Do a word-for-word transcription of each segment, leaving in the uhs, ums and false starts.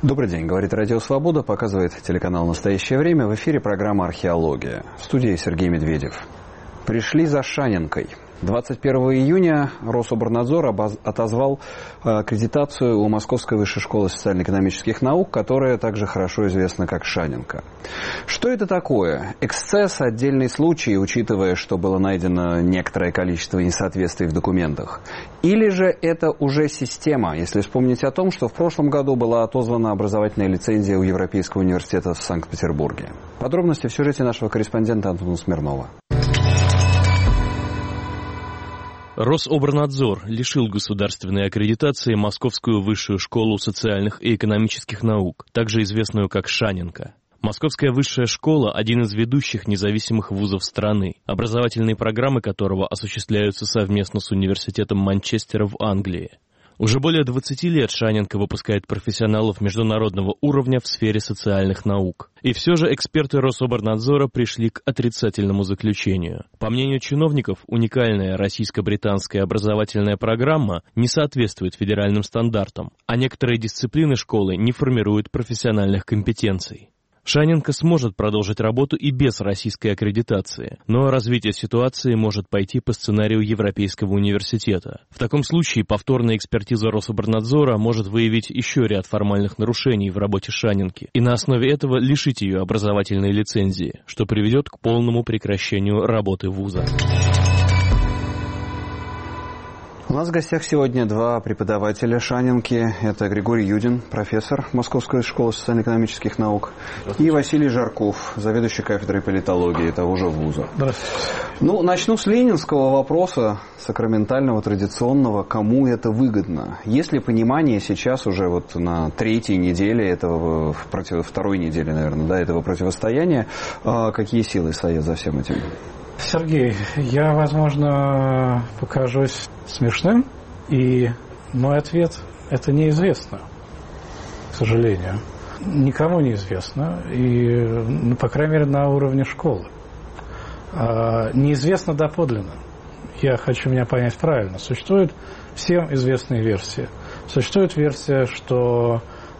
Добрый день, говорит Радио Свобода, показывает телеканал «Настоящее время». В эфире программа «Археология». В студии Сергей Медведев. Пришли за Шаненкой. двадцать первого июня Рособорнадзор отозвал аккредитацию у Московской высшей школы социально-экономических наук, которая также хорошо известна как Шаненка. Что это такое? Эксцесс, отдельный случай, учитывая, что было найдено некоторое количество несоответствий в документах? Или же это уже система, если вспомнить о том, что в прошлом году была отозвана образовательная лицензия у Европейского университета в Санкт-Петербурге? Подробности в сюжете нашего корреспондента Антона Смирнова. Рособорнадзор лишил государственной аккредитации Московскую высшую школу социальных и экономических наук, также известную как Шаненка. Московская высшая школа – один из ведущих независимых вузов страны, образовательные программы которого осуществляются совместно с университетом Манчестера в Англии. Уже более двадцати лет Шаненка выпускает профессионалов международного уровня в сфере социальных наук. И все же эксперты Рособорнадзора пришли к отрицательному заключению. По мнению чиновников, уникальная российско-британская образовательная программа не соответствует федеральным стандартам, а некоторые дисциплины школы не формируют профессиональных компетенций. Шаненка сможет продолжить работу и без российской аккредитации, но развитие ситуации может пойти по сценарию Европейского университета. В таком случае повторная экспертиза Рособорнадзора может выявить еще ряд формальных нарушений в работе Шаненки и на основе этого лишить ее образовательной лицензии, что приведет к полному прекращению работы вуза. У нас в гостях сегодня два преподавателя Шаненки. Это Григорий Юдин, профессор Московской школы социально-экономических наук, и Василий Жарков, заведующий кафедрой политологии того же вуза. Здравствуйте. Ну, начну с ленинского вопроса, сакраментального, традиционного, кому это выгодно. Есть ли понимание сейчас уже вот на третьей неделе этого, против, второй неделе, наверное, да, этого противостояния, какие силы стоят за всем этим? Сергей, я, возможно, покажусь смешным, и мой ответ – это неизвестно, к сожалению. Никому неизвестно, и, ну, по крайней мере, на уровне школы. А, неизвестно доподлинно. Я хочу меня понять правильно. Существуют всем известные версии. Существует версия, что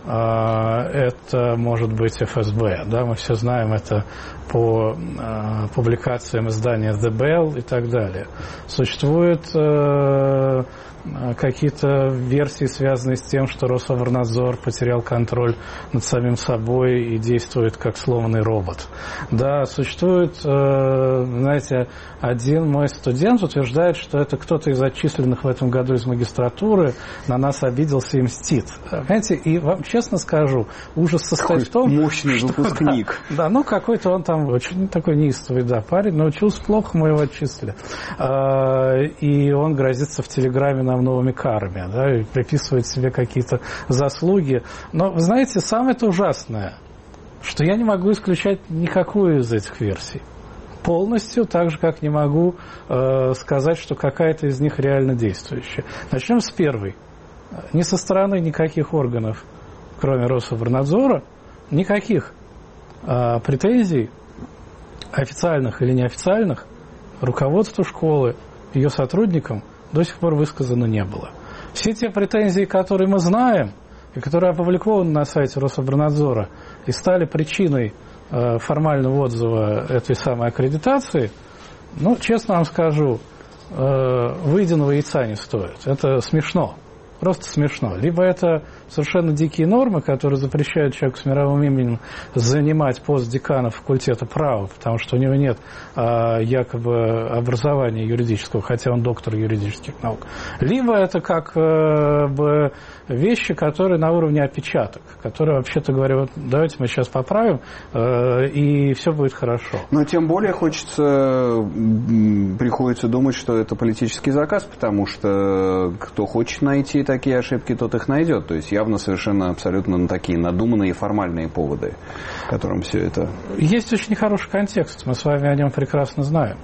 это может быть эф эс бэ, да, мы все знаем это по э, публикациям издания The Bell и так далее. Существуют э, какие-то версии, связанные с тем, что Рособорнадзор потерял контроль над самим собой и действует как сломанный робот. Да, существует, э, знаете, один мой студент утверждает, что это кто-то из отчисленных в этом году из магистратуры на нас обиделся и мстит. Понимаете, и вам честно скажу, ужас состоит в том, мощный что, выпускник. Да, да, ну какой-то он там очень такой неистовый, да, парень, научился плохо, мы его отчислили. А, и он грозится в Телеграме нам новыми карами, да, и приписывает себе какие-то заслуги. Но, вы знаете, самое-то ужасное, что я не могу исключать никакую из этих версий. Полностью, так же, как не могу э, сказать, что какая-то из них реально действующая. Начнем с первой. Ни со стороны никаких органов, кроме Рособорнадзора, никаких э, претензий, официальных или неофициальных, руководству школы, ее сотрудникам до сих пор высказано не было. Все те претензии, которые мы знаем, и которые опубликованы на сайте Рособорнадзора, и стали причиной э, формального отзыва этой самой аккредитации, ну, честно вам скажу, э, выеденного яйца не стоит. Это смешно. Просто смешно. Либо это совершенно дикие нормы, которые запрещают человеку с мировым именем занимать пост декана факультета права, потому что у него нет а, якобы образования юридического, хотя он доктор юридических наук. Либо это как а, бы вещи, которые на уровне опечаток, которые, вообще-то говоря, вот давайте мы сейчас поправим, а, и все будет хорошо. Но тем более хочется, приходится думать, что это политический заказ, потому что кто хочет найти такие ошибки, тот их найдет. То есть явно совершенно абсолютно такие надуманные формальные поводы, которым все это... Есть очень хороший контекст, мы с вами о нем прекрасно знаем.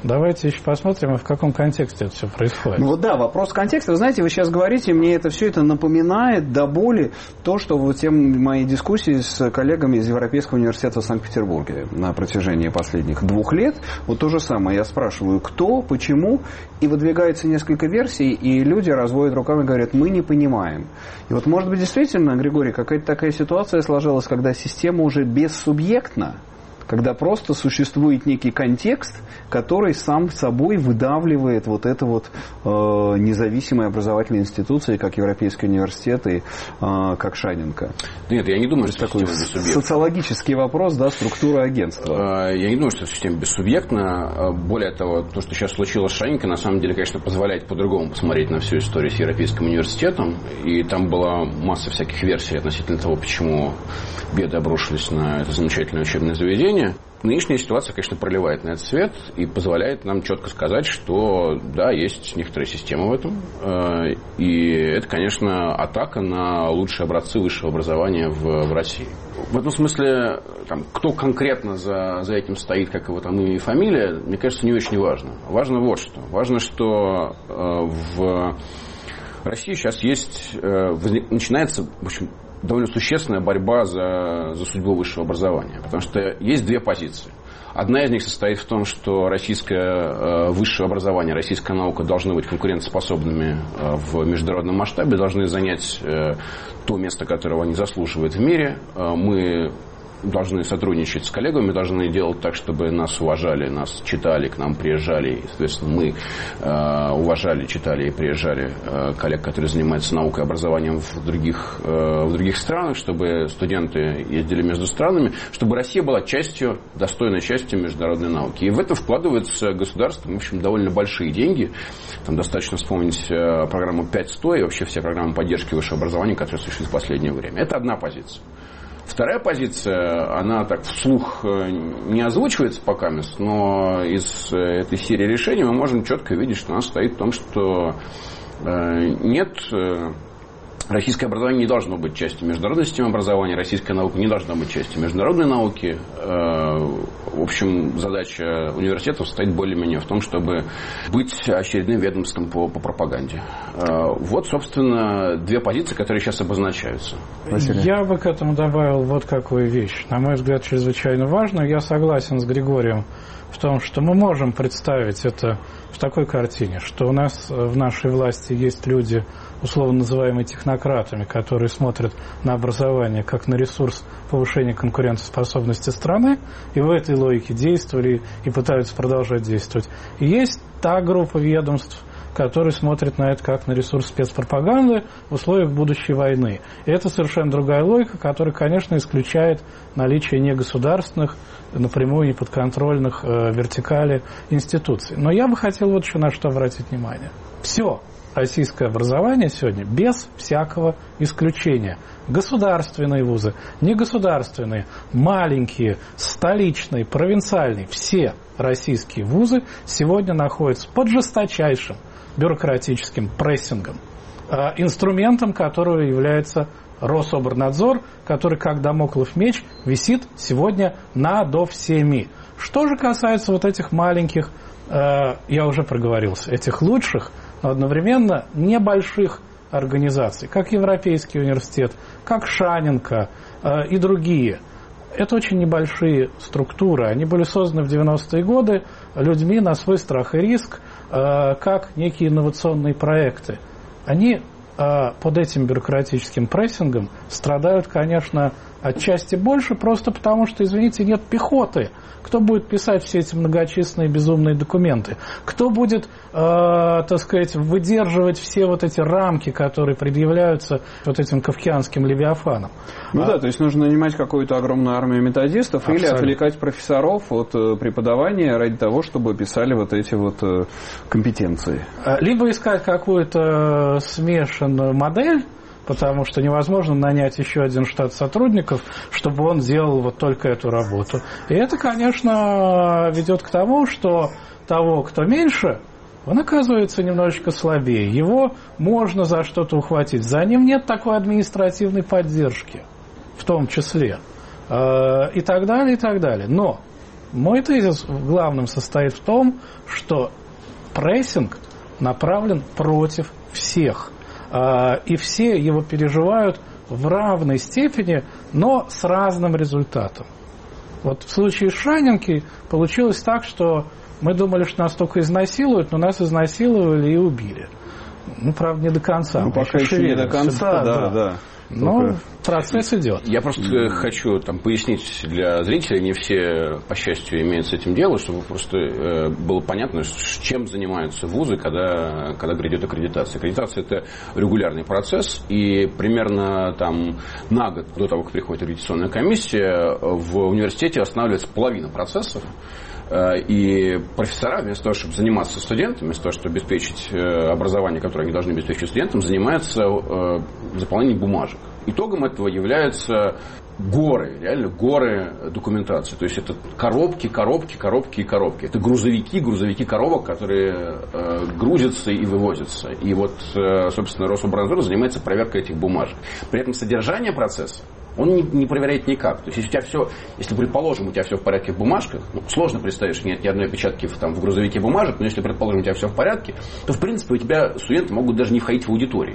Давайте еще посмотрим, в каком контексте это все происходит. Ну вот да, вопрос контекста. Вы знаете, вы сейчас говорите, мне это все это напоминает до боли то, что вот тем мои дискуссии с коллегами из Европейского университета в Санкт-Петербурге на протяжении последних двух лет. Вот то же самое. Я спрашиваю, кто, почему, и выдвигается несколько версий, и люди разводят руками и говорят, мы не понимаем. И вот, может быть, действительно, Григорий, какая-то такая ситуация сложилась, когда система уже бессубъектна, когда просто существует некий контекст, который сам собой выдавливает вот это вот э, независимые образовательные институции, как Европейский университет и э, как Шаненко. Нет, я не думаю, что такой социологический вопрос, да, структура агентства. Я не думаю, что система бессубъектна. Более того, то, что сейчас случилось с Шаненко, на самом деле, конечно, позволяет по-другому посмотреть на всю историю с Европейским университетом. И там была масса всяких версий относительно того, почему беды обрушились на это замечательное учебное заведение. Нынешняя ситуация, конечно, проливает на этот свет и позволяет нам четко сказать, что, да, есть некоторая система в этом. И это, конечно, атака на лучшие образцы высшего образования в, в России. В этом смысле, там, кто конкретно за, за этим стоит, как его там имя и фамилия, мне кажется, не очень важно. Важно вот что. Важно, что в России сейчас есть, начинается, в общем, довольно существенная борьба за, за судьбу высшего образования. Потому что есть две позиции. Одна из них состоит в том, что российское э, высшее образование, российская наука должны быть конкурентоспособными э, в международном масштабе, должны занять э, то место, которого они заслуживают в мире. Э, мы должны сотрудничать с коллегами, должны делать так, чтобы нас уважали, нас читали, к нам приезжали. И, соответственно, мы э, уважали, читали и приезжали э, коллег, которые занимаются наукой и образованием в других, э, в других странах, чтобы студенты ездили между странами, чтобы Россия была частью, достойной частью международной науки. И в это вкладывается государство, в общем, довольно большие деньги. Там достаточно вспомнить э, программу пять сто и вообще все программы поддержки высшего образования, которые существуют в последнее время. Это одна позиция. Вторая позиция, она так вслух не озвучивается пока, но из этой серии решений мы можем четко видеть, что она стоит в том, что нет, российское образование не должно быть частью международной системы образования, российская наука не должна быть частью международной науки. В общем, задача университетов состоит более-менее в том, чтобы быть очередным ведомством по, по пропаганде. Вот, собственно, две позиции, которые сейчас обозначаются. Василий. Я бы к этому добавил вот какую вещь. На мой взгляд, чрезвычайно важную. Я согласен с Григорием в том, что мы можем представить это в такой картине, что у нас в нашей власти есть люди, условно называемые технократами, которые смотрят на образование как на ресурс повышения конкурентоспособности страны, и в этой логике действовали и пытаются продолжать действовать. И есть та группа ведомств, которые смотрят на это как на ресурс спецпропаганды в условиях будущей войны. И это совершенно другая логика, которая, конечно, исключает наличие негосударственных, напрямую неподконтрольных э, вертикали институций. Но я бы хотел вот еще на что обратить внимание. Все российское образование сегодня без всякого исключения. Государственные вузы, негосударственные, маленькие, столичные, провинциальные, все российские вузы сегодня находятся под жесточайшим бюрократическим прессингом, инструментом которого является Рособорнадзор, который, как дамоклов меч, висит сегодня надо всеми. Что же касается вот этих маленьких, я уже проговорился, этих лучших, но одновременно небольших организаций, как Европейский университет, как Шаненко и другие. Это очень небольшие структуры. Они были созданы в девяностые годы людьми на свой страх и риск, как некие инновационные проекты. Они под этим бюрократическим прессингом страдают, конечно, отчасти больше, просто потому что, извините, нет пехоты. Кто будет писать все эти многочисленные безумные документы? Кто будет, э, так сказать, выдерживать все вот эти рамки, которые предъявляются вот этим кавказским левиафанам? Ну а... да, то есть нужно нанимать какую-то огромную армию методистов. Абсолютно. Или отвлекать профессоров от преподавания ради того, чтобы писали вот эти вот компетенции. Либо искать какую-то смешанную модель, потому что невозможно нанять еще один штат сотрудников, чтобы он делал вот только эту работу. И это, конечно, ведет к тому, что того, кто меньше, он оказывается немножечко слабее. Его можно за что-то ухватить. За ним нет такой административной поддержки, в том числе. И так далее, и так далее. Но Мой тезис главным состоит в том, что прессинг направлен против всех. И все его переживают в равной степени, но с разным результатом. Вот в случае с Шанинкой получилось так, что мы думали, что нас только изнасилуют, но нас изнасиловали и убили. Ну, правда, не до конца. Ну, пока еще не до конца, да, да. да. Но только... процесс идет. Я просто mm-hmm. хочу там пояснить для зрителей, не все, по счастью, имеют с этим дело, чтобы просто э, было понятно, чем занимаются вузы, когда, когда грядет аккредитация. Аккредитация – это регулярный процесс, и примерно там на год до того, как приходит аккредитационная комиссия, в университете останавливается половина процессов. И профессора, вместо того, чтобы заниматься студентами, вместо того, чтобы обеспечить образование, которое они должны обеспечить студентам, занимаются заполнением бумажек. Итогом этого являются горы, реально горы документации. То есть это коробки, коробки, коробки и коробки. Это грузовики, грузовики коробок, которые грузятся и вывозятся. И вот, собственно, Рособоронадзор занимается проверкой этих бумажек. При этом содержание процесса он не, не проверяет никак. То есть, если у тебя все, если, предположим, у тебя все в порядке в бумажках, ну, сложно представить, что нет ни одной опечатки в, там, в грузовике бумажек, но если, предположим, у тебя все в порядке, то, в принципе, у тебя студенты могут даже не входить в аудиторию.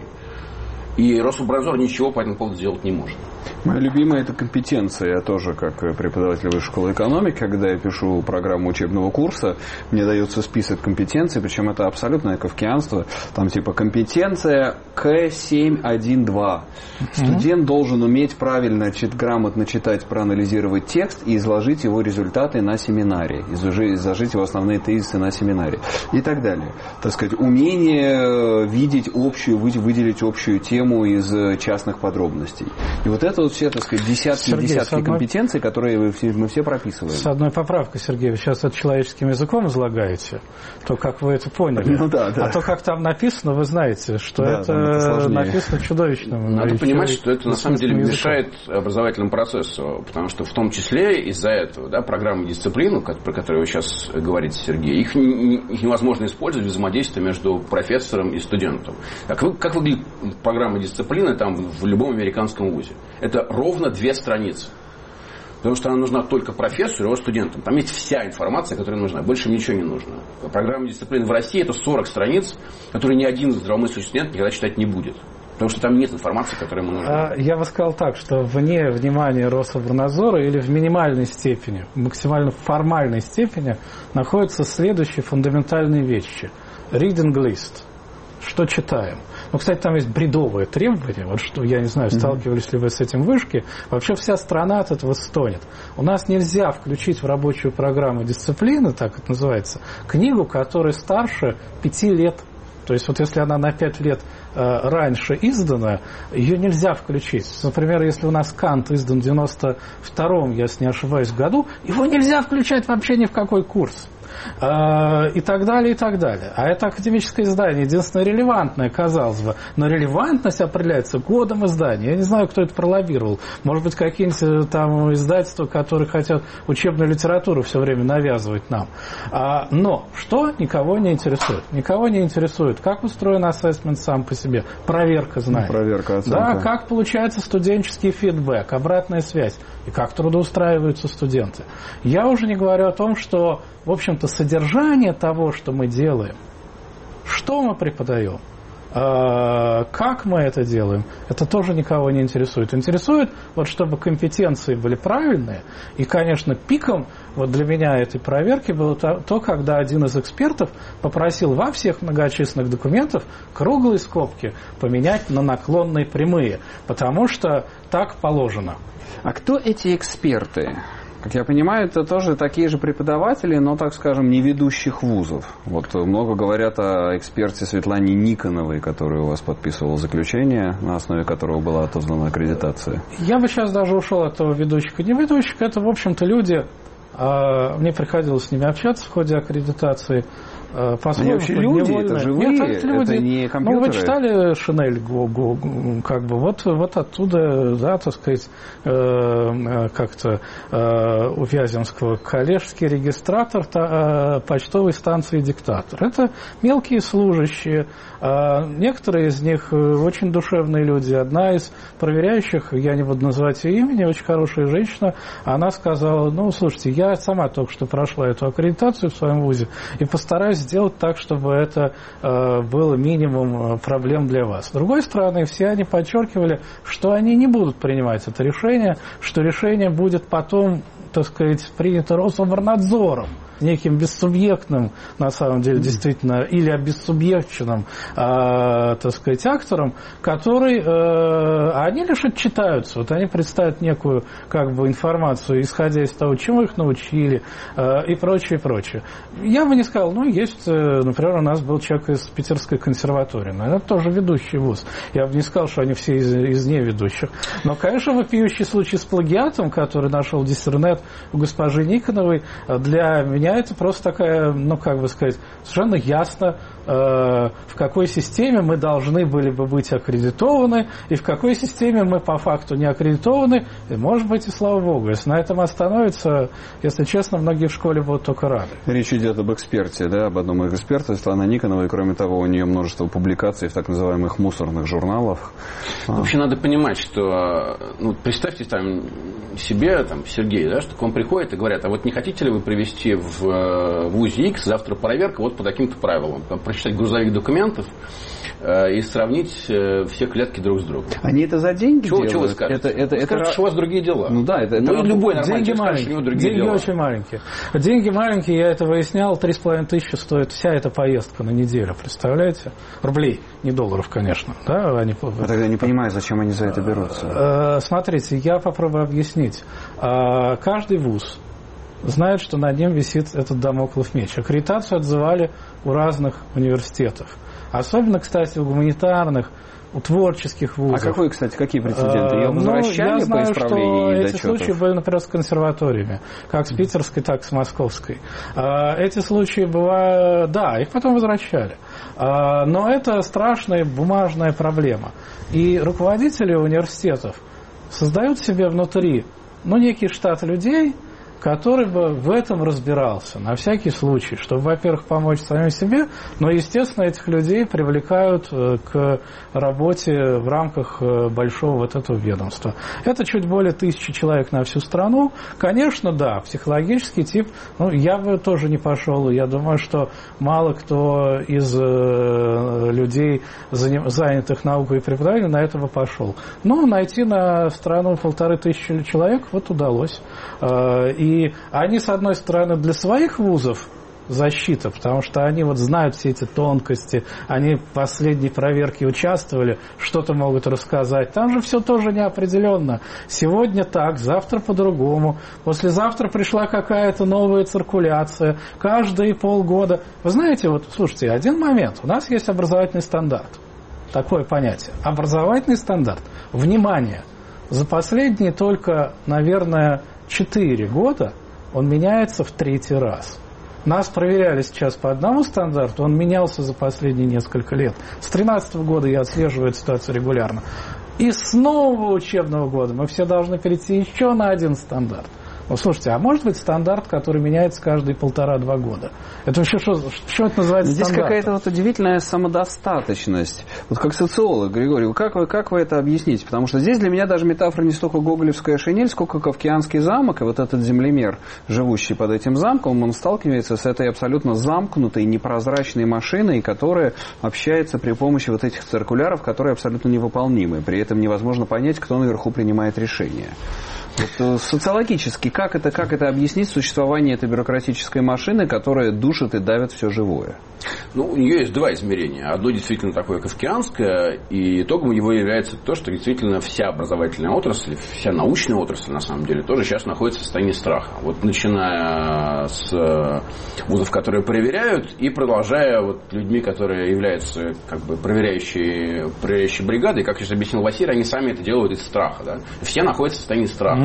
И Рособоронадзор ничего по этому поводу сделать не может. Моя любимая – это компетенция. Я тоже, как преподаватель высшей школы экономики, когда я пишу программу учебного курса, мне дается список компетенций, причем это абсолютное кавкианство. Там типа компетенция К семь один два. Mm-hmm. Студент должен уметь правильно, грамотно читать, проанализировать текст и изложить его результаты на семинаре, изложить его основные тезисы на семинаре и так далее. Так сказать, умение видеть общую, выделить общую тему из частных подробностей. И вот это вот все, так сказать, десятки и десятки одной... компетенций, которые мы все, мы все прописываем. С одной поправкой, Сергей, вы сейчас это человеческим языком излагаете, то как вы это поняли. Ну, да, да. А то, как там написано, вы знаете, что да, это, это написано чудовищным. Надо понимать, что это на самом деле языком. Мешает образовательному процессу, потому что в том числе из-за этого, да, программы дисциплины, про которые вы сейчас говорите, Сергей, их, их невозможно использовать в взаимодействии между профессором и студентом. Как, вы, как выглядит программа дисциплины там, в любом американском вузе? Это ровно две страницы. Потому что она нужна только профессору и его студентам. Там есть вся информация, которая нужна. Больше ничего не нужно. Программа дисциплины в России – это сорок страниц, которые ни один здравомыслящий студент никогда читать не будет. Потому что там нет информации, которая ему нужна. Я бы сказал так, что вне внимания Рособоронадзора или в минимальной степени, в максимально формальной степени находятся следующие фундаментальные вещи. Reading list. Что читаем? Ну, кстати, там есть бредовое требование. Вот что, я не знаю, сталкивались ли вы с этим в вышке. Вообще вся страна от этого стонет. У нас нельзя включить в рабочую программу дисциплины, так это называется, книгу, которая старше пяти лет. То есть, вот если она на пять лет э, раньше издана, ее нельзя включить. Например, если у нас Кант издан в девяносто втором, если не ошибаюсь, году, его нельзя включать вообще ни в какой курс. И так далее, и так далее. А это академическое издание, единственное релевантное, казалось бы. Но релевантность определяется годом издания. Я не знаю, кто это пролоббировал. Может быть, какие-нибудь там издательства, которые хотят учебную литературу все время навязывать нам. Но что никого не интересует? Никого не интересует, как устроен ассессмент сам по себе. Проверка знаний. Проверка, оценка. Да, как получается студенческий фидбэк, обратная связь. И как трудоустраиваются студенты. Я уже не говорю о том, что, в общем-то, содержание того, что мы делаем, что мы преподаем, как мы это делаем, это тоже никого не интересует. Интересует, вот, чтобы компетенции были правильные. И, конечно, пиком вот для меня этой проверки было то, то, когда один из экспертов попросил во всех многочисленных документах круглые скобки поменять на наклонные прямые, потому что так положено. А кто эти эксперты? Как я понимаю, это тоже такие же преподаватели, но, так скажем, не ведущих вузов. Вот много говорят о эксперте Светлане Никоновой, которая у вас подписывала заключение, на основе которого была отозвана аккредитация. Я бы сейчас даже ушел от того ведущих и не ведущих. Это, в общем-то, люди, мне приходилось с ними общаться в ходе аккредитации, Они вообще люди, это живые, Нет, это, люди. Это не компьютеры. Ну, вы читали «Шинель», как бы, вот, вот оттуда, да, так сказать, э, как-то э, у Вяземского коллежский регистратор та, э, почтовой станции «Диктатор». Это мелкие служащие, э, некоторые из них очень душевные люди. Одна из проверяющих, я не буду называть ее имени, очень хорошая женщина, она сказала, ну, слушайте, я сама только что прошла эту аккредитацию в своем вузе и постараюсь сделать так, чтобы это э, было минимум проблем для вас. С другой стороны, все они подчеркивали, что они не будут принимать это решение, что решение будет потом, так сказать, принято Рособорнадзором, неким бессубъектным, на самом деле, действительно, или обессубъектченным, э, так сказать, актором, который, э, они лишь отчитаются, вот они представят некую, как бы, информацию, исходя из того, чему их научили, э, и прочее, и прочее. Я бы не сказал, ну, есть, э, например, у нас был человек из Питерской консерватории, но это тоже ведущий вуз. Я бы не сказал, что они все из, из неведущих. Но, конечно, вопиющий случай с плагиатом, который нашел диссернет у госпожи Никоновой, для меня это просто такая, ну, как бы сказать, совершенно ясно, э, в какой системе мы должны были бы быть аккредитованы, и в какой системе мы по факту не аккредитованы, и, может быть, и слава богу. Если на этом остановится, если честно, многие в школе будут только рады. Речь идет об эксперте, да, об одном из экспертов, Светлана Никонова, и, кроме того, у нее множество публикаций в так называемых мусорных журналах. Вообще надо понимать, что, ну, представьте там себе, там, Сергей, да, что к вам приходят и говорят, а вот не хотите ли вы привести в, в ВУЗе X завтра проверка вот по таким-то правилам, прочитать грузовик документов э, и сравнить э, все клетки друг с другом. Они это за деньги чего, делают? Чего вы скажете? Это, это, вы скажете, это... что у вас другие дела. Ну да, это, это ну, любой нормальный деньги скажет, что у него другие деньги дела. очень маленькие. Деньги маленькие, я это выяснял, три с половиной тысячи стоит вся эта поездка на неделю, представляете? Рублей, не долларов, конечно. Да, они... Я тогда не понимаю, зачем они за это берутся. Смотрите, я попробую объяснить. Каждый вуз знает, что над ним висит этот дамоклов меч. Аккредитацию отзывали у разных университетов. Особенно, кстати, у гуманитарных, у творческих вузов. А какой, кстати, какие прецеденты? Ее ну, возвращали я знаю, по исправлению что недочетов? эти случаи были, например, с консерваториями, как с питерской, так и с московской. Эти случаи бывают, да, их потом возвращали. Но это страшная бумажная проблема. И руководители университетов создают себе внутри, ну, некий штат людей, который бы в этом разбирался, на всякий случай, чтобы, во-первых, помочь самим себе, но, естественно, этих людей привлекают к работе в рамках большого вот этого ведомства. Это чуть более тысячи человек на всю страну. Конечно, да, психологический тип, ну, я бы тоже не пошел, я думаю, что мало кто из людей, занятых наукой и преподаванием, на это бы пошел. Но найти на страну полторы тысячи человек вот удалось. И И они, с одной стороны, для своих вузов защита, потому что они вот знают все эти тонкости, они в последней проверке участвовали, что-то могут рассказать. Там же все тоже неопределенно. Сегодня так, завтра по-другому. Послезавтра пришла какая-то новая циркуляция. Каждые полгода. Вы знаете, вот, слушайте, один момент. У нас есть образовательный стандарт. Такое понятие. Образовательный стандарт. Внимание! За последние только, наверное, четыре года он меняется в третий раз. Нас проверяли сейчас по одному стандарту, он менялся за последние несколько лет. С две тысячи тринадцатого года я отслеживаю эту ситуацию регулярно. И с нового учебного года мы все должны перейти еще на один стандарт. Ну, слушайте, а может быть стандарт, который меняется каждые полтора-два года? Это вообще что, что это называется Здесь стандартом? какая-то вот удивительная самодостаточность. Вот как социолог, Григорий, как вы, как вы это объясните? Потому что здесь для меня даже метафора не столько гоголевская шинель, сколько Кавкианский замок, и вот этот землемер, живущий под этим замком, он сталкивается с этой абсолютно замкнутой, непрозрачной машиной, которая общается при помощи вот этих циркуляров, которые абсолютно невыполнимы. При этом невозможно понять, кто наверху принимает решения. Вот, социологически, как это, как это объяснить существование этой бюрократической машины, которая душит и давит все живое? Ну, у нее есть два измерения. Одно действительно такое кавкианское, и итогом его является то, что действительно вся образовательная отрасль, вся научная отрасль, на самом деле, тоже сейчас находится в состоянии страха. Вот начиная с вузов, которые проверяют, и продолжая вот людьми, которые являются как бы проверяющей, проверяющей бригадой, как сейчас объяснил Василий, они сами это делают из страха. Да? Все находятся в состоянии страха.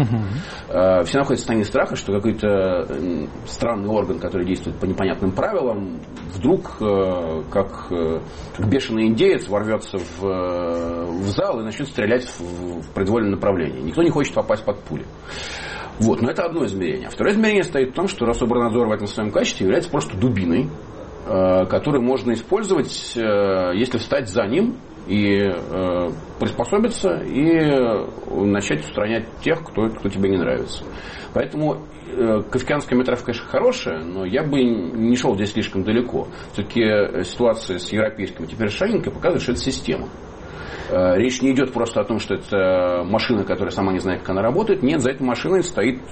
Uh-huh. Все находятся в состоянии страха, что какой-то странный орган, который действует по непонятным правилам, вдруг, как, как бешеный индеец, ворвется в, в зал и начнет стрелять в, в произвольном направлении. Никто не хочет попасть под пули. Вот. Но это одно измерение. Второе измерение стоит в том, что Рособорнадзор в этом своем качестве является просто дубиной, которую можно использовать, если встать за ним и приспособиться и начать устранять тех, кто, кто тебе не нравится. Поэтому кафкианская метафора, конечно, хорошая, но я бы не шел здесь слишком далеко. Все-таки ситуация с европейским, теперь с Шаненко, показывает, что это система. Речь не идет просто о том, что это машина, которая сама не знает, как она работает. Нет, за этой машиной стоит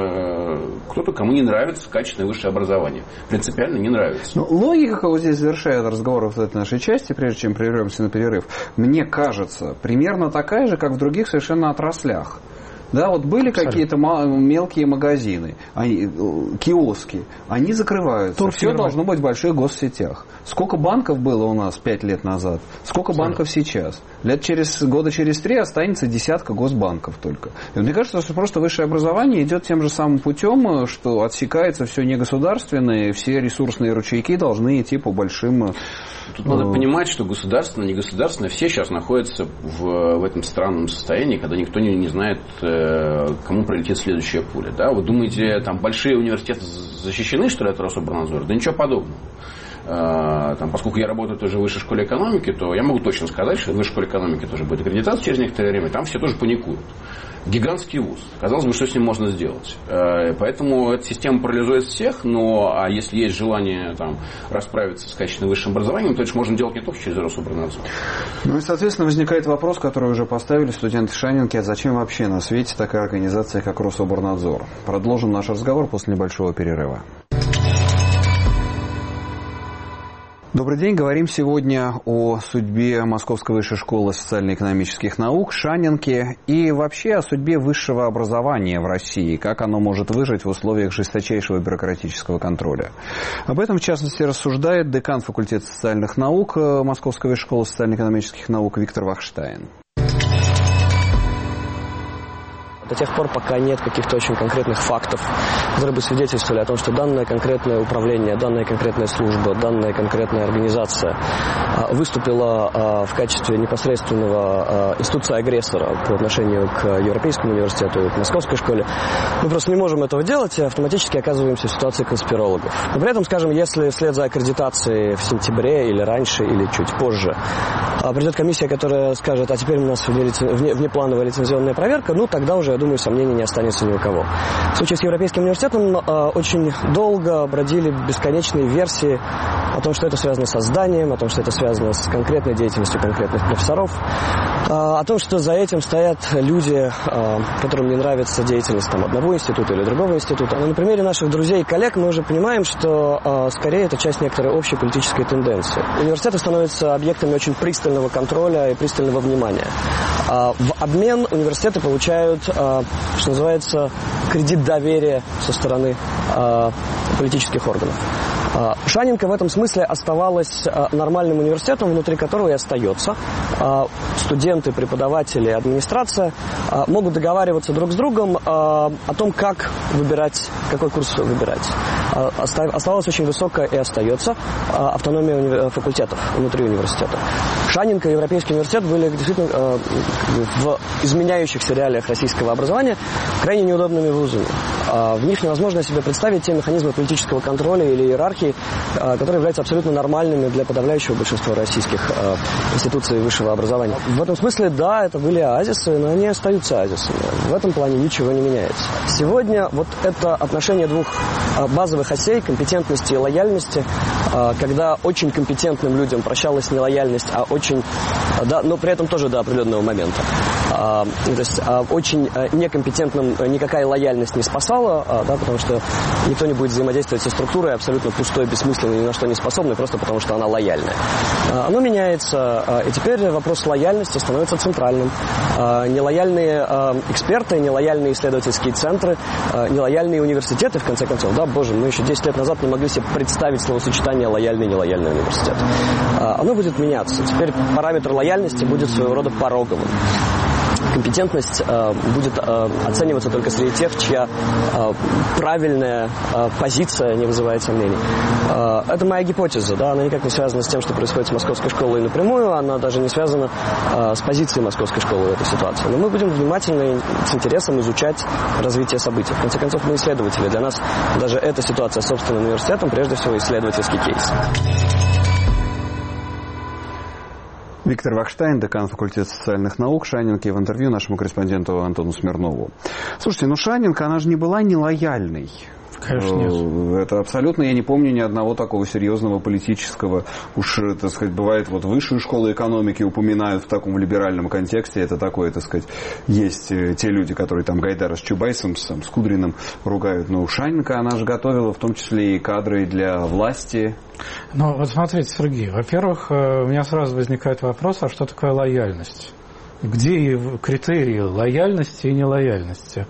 кто-то, кому не нравится качественное высшее образование. Принципиально не нравится. Ну, логика вот здесь завершает разговор в этой нашей части, прежде чем прервемся на перерыв, мне кажется, примерно такая же, как в других совершенно отраслях. Да, вот были какие-то мелкие магазины, они, киоски, они закрываются. Турфирма. Все должно быть в больших госсетях. Сколько банков было у нас пять лет назад? Сколько банков сейчас? Лет через, года через три останется десятка госбанков только. И мне кажется, что просто высшее образование идет тем же самым путем, что отсекается все негосударственное, все ресурсные ручейки должны идти по большим... Тут надо понимать, что государственное, негосударственное, все сейчас находятся в, в этом странном состоянии, когда никто не, не знает, кому прилетит следующая пуля. Да? Вы думаете, там большие университеты защищены, что ли, от Рособорнадзора? Да ничего подобного. Там, поскольку я работаю тоже в высшей школе экономики, то я могу точно сказать, что в высшей школе экономики тоже будет аккредитация через некоторое время, там все тоже паникуют. Гигантский вуз. Казалось бы, что с ним можно сделать. Поэтому эта система парализует всех, но а если есть желание там, расправиться с качественным высшим образованием, то это же можно делать не только через Рособорнадзор. Ну и, соответственно, возникает вопрос, который уже поставили студенты Шаненки, а зачем вообще на свете такая организация, как Рособорнадзор? Продолжим наш разговор после небольшого перерыва. Добрый день. Говорим сегодня о судьбе Московской высшей школы социально-экономических наук, Шаненки, и вообще о судьбе высшего образования в России, как оно может выжить в условиях жесточайшего бюрократического контроля. Об этом, в частности, рассуждает декан факультета социальных наук Московской высшей школы социально-экономических наук Виктор Вахштайн. До тех пор, пока нет каких-то очень конкретных фактов, которые бы свидетельствовали о том, что данное конкретное управление, данная конкретная служба, данная конкретная организация выступила в качестве непосредственного институции-агрессора по отношению к Европейскому университету и к Московской школе, мы просто не можем этого делать и автоматически оказываемся в ситуации конспирологов. Но при этом, скажем, если вслед за аккредитацией в сентябре или раньше, или чуть позже придет комиссия, которая скажет, а теперь у нас внеплановая лицензионная проверка, ну тогда уже, я думаю, сомнений не останется ни у кого. В случае с Европейским университетом э, очень долго бродили бесконечные версии о том, что это связано со зданием, о том, что это связано с конкретной деятельностью конкретных профессоров, э, о том, что за этим стоят люди, э, которым не нравится деятельность там, одного института или другого института. Но на примере наших друзей и коллег мы уже понимаем, что э, скорее это часть некоторой общей политической тенденции. Университеты становятся объектами очень пристального контроля и пристального внимания. Э, в обмен университеты получают э, что называется, кредит доверия со стороны э, политических органов. Э, Шаненко в этом смысле оставалась э, нормальным университетом, внутри которого и остается. Э, студенты, преподаватели, администрация э, могут договариваться друг с другом э, о том, как выбирать, какой курс выбирать. Э, оставалась очень высокая и остается э, автономия уни- факультетов внутри университета. Шаненко и Европейский университет были действительно э, в изменяющихся реалиях российского образования крайне неудобными вузами. В них невозможно себе представить те механизмы политического контроля или иерархии, которые являются абсолютно нормальными для подавляющего большинства российских институций высшего образования. В этом смысле, да, это были оазисы, но они остаются оазисами. В этом плане ничего не меняется. Сегодня вот это отношение двух базовых осей, компетентности и лояльности, когда очень компетентным людям прощалась не лояльность, а очень, да, но при этом тоже до определенного момента. То есть очень некомпетентным никакая лояльность не спасала, да, потому что никто не будет взаимодействовать со структурой абсолютно пустой, бессмысленной, ни на что не способной, просто потому что она лояльная. Оно меняется, и теперь вопрос лояльности становится центральным. Нелояльные эксперты, нелояльные исследовательские центры, нелояльные университеты, в конце концов, да, боже, мы еще десять лет назад не могли себе представить словосочетание лояльный и нелояльный университет. Оно будет меняться. Теперь параметр лояльности будет своего рода пороговым. компетентность будет оцениваться только среди тех, чья правильная позиция не вызывает сомнений. Это моя гипотеза, да, она никак не связана с тем, что происходит с московской школой напрямую, она даже не связана с позицией московской школы в этой ситуации. Но мы будем внимательно, с интересом изучать развитие событий. В конце концов, мы исследователи. Для нас даже эта ситуация с собственным университетом прежде всего исследовательский кейс. Виктор Вахштайн, декан факультета социальных наук Шанинки, в интервью нашему корреспонденту Антону Смирнову. Слушайте, ну Шанинка, она же не была нелояльной. Конечно, нет. Это абсолютно, я не помню ни одного такого серьезного политического, уж, так сказать, бывает, вот высшую школу экономики упоминают в таком либеральном контексте, это такое, так сказать, есть те люди, которые там Гайдара с Чубайсом, с, с Кудриным ругают, но Шанинка, она же готовила в том числе и кадры для власти. Ну, вот смотрите, Сергей, во-первых, у меня сразу возникает вопрос, а что такое лояльность? Где критерии лояльности и нелояльности?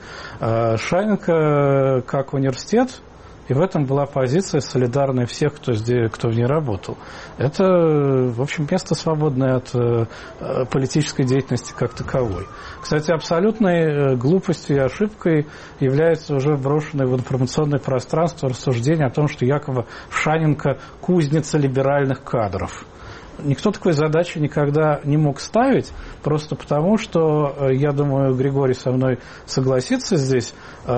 Шанинка как университет, и в этом была позиция солидарная всех, кто, здесь, кто в ней работал. Это, в общем, место свободное от политической деятельности как таковой. Кстати, абсолютной глупостью и ошибкой является уже брошенное в информационное пространство рассуждение о том, что якобы Шанинка кузница либеральных кадров. Никто такой задачи никогда не мог ставить, просто потому, что, я думаю, Григорий со мной согласится здесь,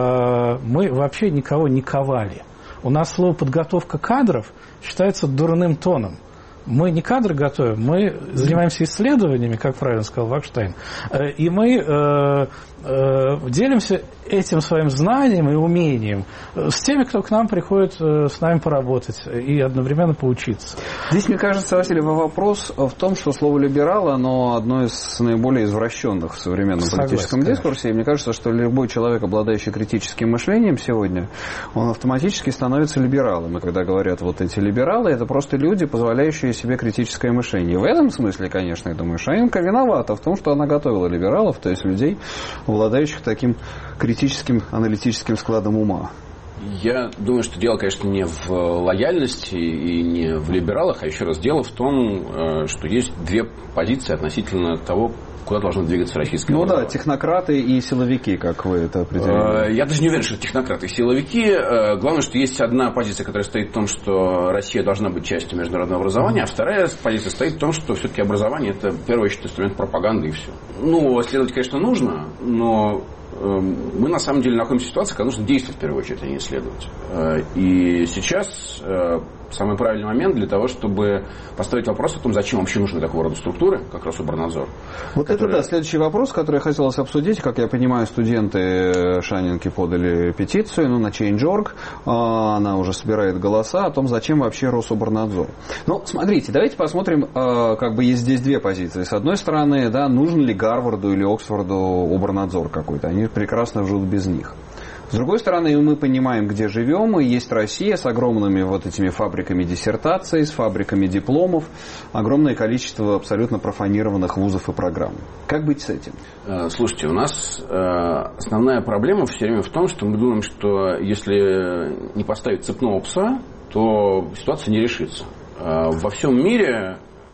мы вообще никого не ковали. У нас слово «подготовка кадров» считается дурным тоном. Мы не кадры готовим, мы занимаемся исследованиями, как правильно сказал Вахштайн, и мы э, э, делимся этим своим знанием и умением с теми, кто к нам приходит э, с нами поработать и одновременно поучиться. Здесь, мне кажется, Василий, вопрос в том, что слово «либерал», оно одно из наиболее извращенных в современном Согласен, политическом конечно. дискурсе, и мне кажется, что любой человек, обладающий критическим мышлением сегодня, он автоматически становится либералом. И когда говорят вот эти либералы, это просто люди, позволяющие себе критическое мышление. В этом смысле, конечно, я думаю, Шанинка виновата в том, что она готовила либералов, то есть людей, обладающих таким критическим аналитическим складом ума. Я думаю, что дело, конечно, не в лояльности и не в либералах, а еще раз дело в том, что есть две позиции относительно того, куда должно двигаться российское Ну образование. да, технократы и силовики, как вы это определили. Я даже не уверен, что это технократы и силовики. Главное, что есть одна позиция, которая стоит в том, что Россия должна быть частью международного образования, а вторая позиция стоит в том, что все-таки образование – это, в первую очередь, инструмент пропаганды и все. Ну, следовать, конечно, нужно, но мы, на самом деле, находимся в ситуации, когда нужно действовать, в первую очередь, а не исследовать. И сейчас самый правильный момент для того, чтобы поставить вопрос о том, зачем вообще нужны такого рода структуры, как Рособорнадзор. Вот которые... это, да, следующий вопрос, который я хотелось обсудить. Как я понимаю, студенты Шанинки подали петицию, ну, на Change точка орг. Она уже собирает голоса о том, зачем вообще Рособорнадзор. Ну, смотрите, давайте посмотрим, как бы есть здесь две позиции. С одной стороны, да, нужен ли Гарварду или Оксфорду оборнадзор какой-то. Они прекрасно живут без них. С другой стороны, мы понимаем, где живем, и есть Россия с огромными вот этими фабриками диссертаций, с фабриками дипломов, огромное количество абсолютно профанированных вузов и программ. Как быть с этим? Слушайте, у нас основная проблема все время в том, что мы думаем, что если не поставить цепного пса, то ситуация не решится. Во всем мире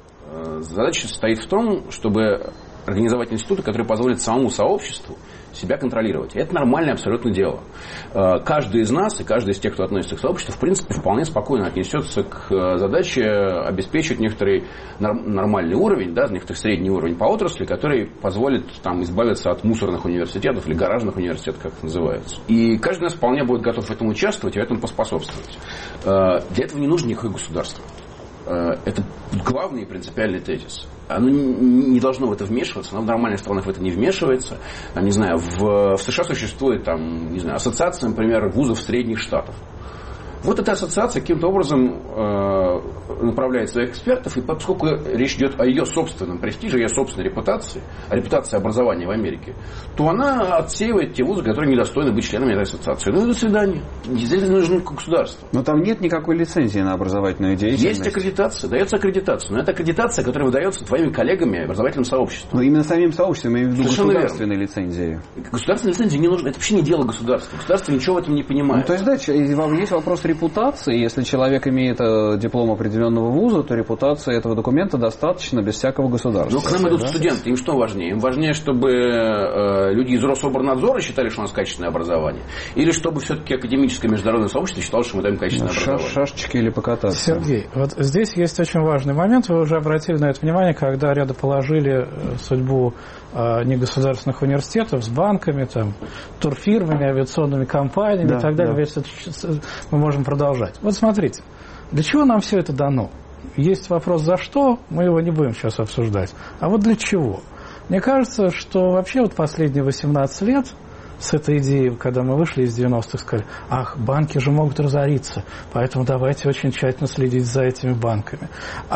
задача состоит в том, чтобы организовать институты, которые позволят самому сообществу себя контролировать. И это нормальное абсолютно дело. Каждый из нас и каждый из тех, кто относится к сообществу, в принципе, вполне спокойно отнесется к задаче обеспечить некоторый нормальный уровень, да, некоторый средний уровень по отрасли, который позволит там, избавиться от мусорных университетов или гаражных университетов, как это называется. И каждый из нас вполне будет готов в этом участвовать и в этом поспособствовать. Для этого не нужно никакое государство. Это главный и принципиальный тезис. Оно не должно в это вмешиваться, оно в нормальных странах в это не вмешивается. Там, не знаю, в, в США существует там, не знаю, ассоциация, например, вузов средних штатов. Вот эта ассоциация каким-то образом э, направляет своих экспертов, и поскольку речь идет о ее собственном престиже, ее собственной репутации, о репутации образования в Америке, то она отсеивает те вузы, которые недостойны быть членами этой ассоциации. Ну и до свидания. Здесь нужно государство. Но там нет никакой лицензии на образовательную деятельность. Есть аккредитация, дается аккредитация. Но это аккредитация, которая выдается твоими коллегами образовательным сообществом. Но именно самим сообществом, я имею в виду Совершенно государственной верно. лицензии. Государственной лицензии не нужно. Это вообще не дело государства. Государство ничего в этом не понимает. Ну, то есть, да, есть вопрос репутацией. Если человек имеет диплом определенного вуза, то репутация этого документа достаточно без всякого государства. Но к нам идут да? студенты. Им что важнее? Им важнее, чтобы э, люди из Рособорнадзора считали, что у нас качественное образование? Или чтобы все-таки академическое международное сообщество считало, что мы даем качественное Ша- образование? Шашечки или покататься? Сергей, вот здесь есть очень важный момент. Вы уже обратили на это внимание, когда рядоположили судьбу э, негосударственных университетов с банками, там, турфирмами, авиационными компаниями да, и так далее. да. Весь этот, мы можем продолжать. Вот смотрите, для чего нам все это дано? Есть вопрос, за что, мы его не будем сейчас обсуждать. А вот для чего? Мне кажется, что вообще вот последние восемнадцать лет с этой идеей, когда мы вышли из девяностых, сказали, ах, банки же могут разориться, поэтому давайте очень тщательно следить за этими банками.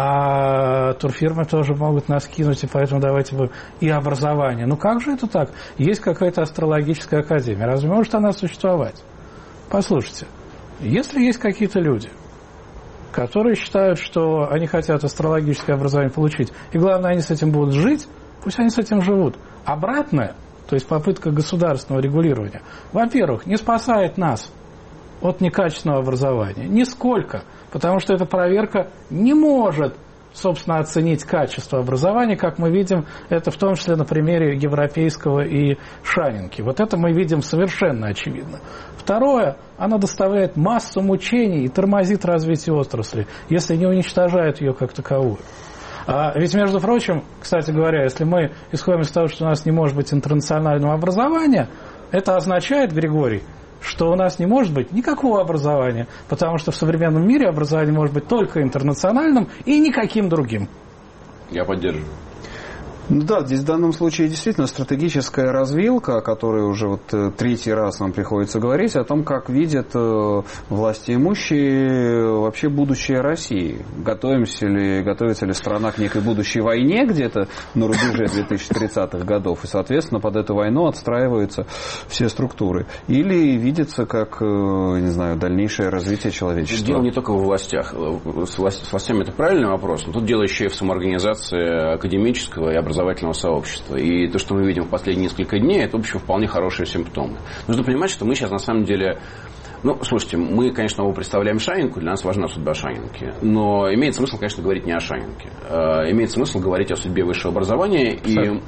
А турфирмы тоже могут нас кинуть, и поэтому давайте бы и образование. Ну как же это так? Есть какая-то астрологическая академия. Разве может она существовать? Послушайте, если есть какие-то люди, которые считают, что они хотят астрологическое образование получить, и главное, они с этим будут жить, пусть они с этим живут. Обратное, то есть попытка государственного регулирования, во-первых, не спасает нас от некачественного образования. Нисколько. Потому что эта проверка не может, собственно, оценить качество образования, как мы видим это в том числе на примере европейского и Шанинки. Вот это мы видим совершенно очевидно. Второе, она доставляет массу мучений и тормозит развитие отрасли, если не уничтожает ее как таковую. А ведь, между прочим, кстати говоря, если мы исходим из того, что у нас не может быть интернационального образования, это означает, Григорий, что у нас не может быть никакого образования, потому что в современном мире образование может быть только интернациональным и никаким другим. Я поддерживаю. Ну да, здесь в данном случае действительно стратегическая развилка, о которой уже вот третий раз нам приходится говорить, о том, как видят власти имущие вообще будущее России. Готовимся ли, готовится ли страна к некой будущей войне где-то на рубеже две тысячи тридцатых годов, и, соответственно, под эту войну отстраиваются все структуры. Или видится как, не знаю, дальнейшее развитие человечества. Дело не только во властях. С властями это правильный вопрос, но тут дело еще и в самоорганизации академического и образовательного сообщества. И то, что мы видим в последние несколько дней, это, в общем, вполне хорошие симптомы. Нужно понимать, что мы сейчас на самом деле... Ну, слушайте, мы, конечно, мы представляем Шанинку, для нас важна судьба Шанинки. Но имеет смысл, конечно, говорить не о Шанинке. Э, имеет смысл говорить о судьбе высшего образования и,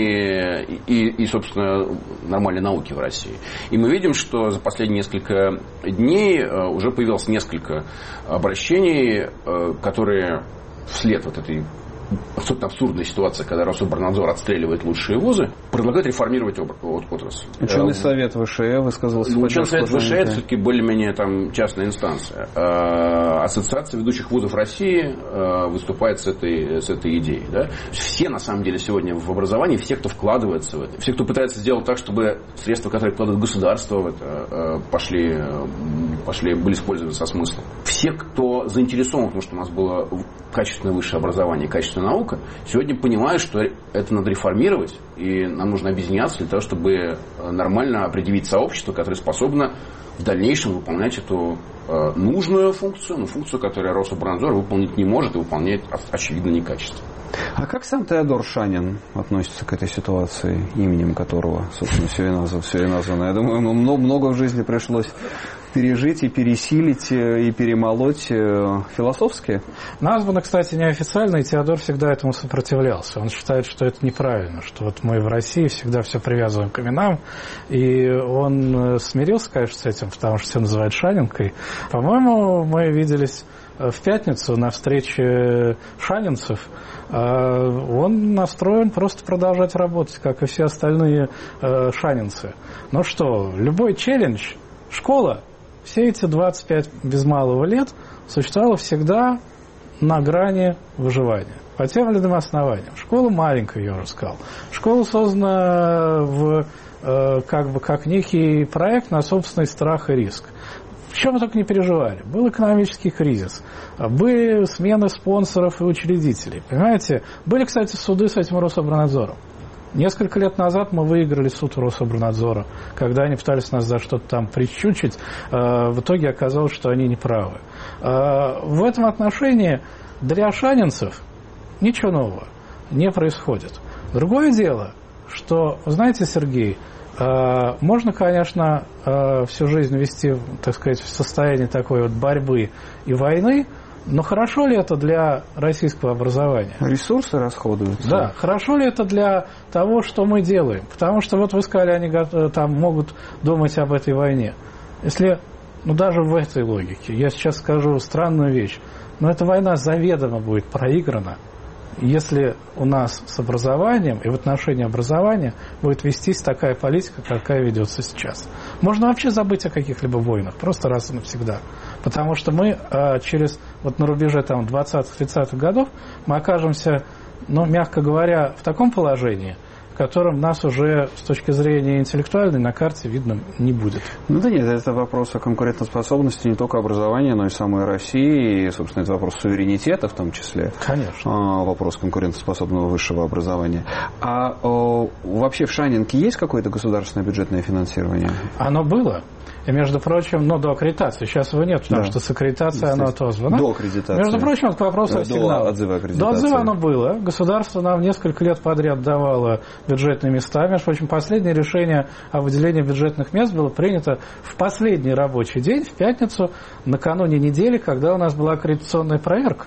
мы, и, и, собственно, нормальной науки в России. И мы видим, что за последние несколько дней э, уже появилось несколько обращений, э, которые вслед вот этой абсолютно абсурдная ситуация, когда Рособорнадзор отстреливает лучшие вузы, предлагает реформировать отрасль. Ученый совет ВШЭ высказался. Ученый совет ВШЭ это все-таки более-менее там частная инстанция. Ассоциация ведущих вузов России выступает с этой, с этой идеей. Да? Все, на самом деле, сегодня в образовании, все, кто вкладывается в это, все, кто пытается сделать так, чтобы средства, которые вкладывает государство в это, пошли, пошли, были использованы со смыслом. Все, кто заинтересован в том, что у нас было качественное высшее образование, качественная наука, сегодня понимают, что это надо реформировать, и нам нужно объединяться для того, чтобы нормально определить сообщество, которое способно в дальнейшем выполнять эту э, нужную функцию, но функцию, которую Рособорнадзор выполнить не может и выполняет, очевидно, некачественно. А как сам Теодор Шанин относится к этой ситуации, именем которого, собственно, все и названо? Все и названо. Я думаю, ему много, много в жизни пришлось пережить и пересилить, и перемолоть философски. Названо, кстати, неофициально, и Теодор всегда этому сопротивлялся. Он считает, что это неправильно, что вот мы в России всегда все привязываем к именам, и он смирился, конечно, с этим, потому что все называют Шанинкой. По-моему, мы виделись в пятницу на встрече шанинцев. Он настроен просто продолжать работать, как и все остальные шанинцы. Ну что, любой челлендж, школа, все эти двадцать пять без малого лет существовала всегда на грани выживания. По тем или иным основаниям. Школа маленькая, я уже сказал. Школа создана в, как бы, как некий проект на собственный страх и риск. В чем мы только не переживали. Был экономический кризис, были смены спонсоров и учредителей. Понимаете? Были, кстати, суды с этим Рособорнадзором. Несколько лет назад мы выиграли суд у Рособорнадзора, когда они пытались нас за что-то там прищучить. В итоге оказалось, что они не правы. В этом отношении для шанинцев ничего нового не происходит. Другое дело, что, знаете, Сергей, Можно, конечно, всю жизнь вести, так сказать, в состоянии такой вот борьбы и войны, но хорошо ли это для российского образования? Ресурсы расходуются. Да, хорошо ли это для того, что мы делаем? Потому что, вот вы сказали, они там могут думать об этой войне. Если, ну даже в этой логике, я сейчас скажу странную вещь, но эта война заведомо будет проиграна, если у нас с образованием и в отношении образования будет вестись такая политика, какая ведется сейчас. Можно вообще забыть о каких-либо войнах, просто раз и навсегда. Потому что мы э, через, вот на рубеже там, двадцатых-тридцатых годов мы окажемся, ну, мягко говоря, в таком положении, в котором нас уже с точки зрения интеллектуальной на карте видно не будет. Ну да нет, это вопрос о конкурентоспособности не только образования, но и самой России, и, собственно, это вопрос суверенитета в том числе. Конечно. А, вопрос конкурентоспособного высшего образования. А о, вообще в Шанинке есть какое-то государственное бюджетное финансирование? Оно было. И, между прочим, ну, до аккредитации. Сейчас его нет, потому да. что с аккредитацией оно отозвано. До аккредитации. Между прочим, это к вопросу о сигнале. До отзыва аккредитации. До отзыва оно было. Государство нам несколько лет подряд давало бюджетные места. Между прочим, последнее решение о выделении бюджетных мест было принято в последний рабочий день, в пятницу, накануне недели, когда у нас была аккредитационная проверка.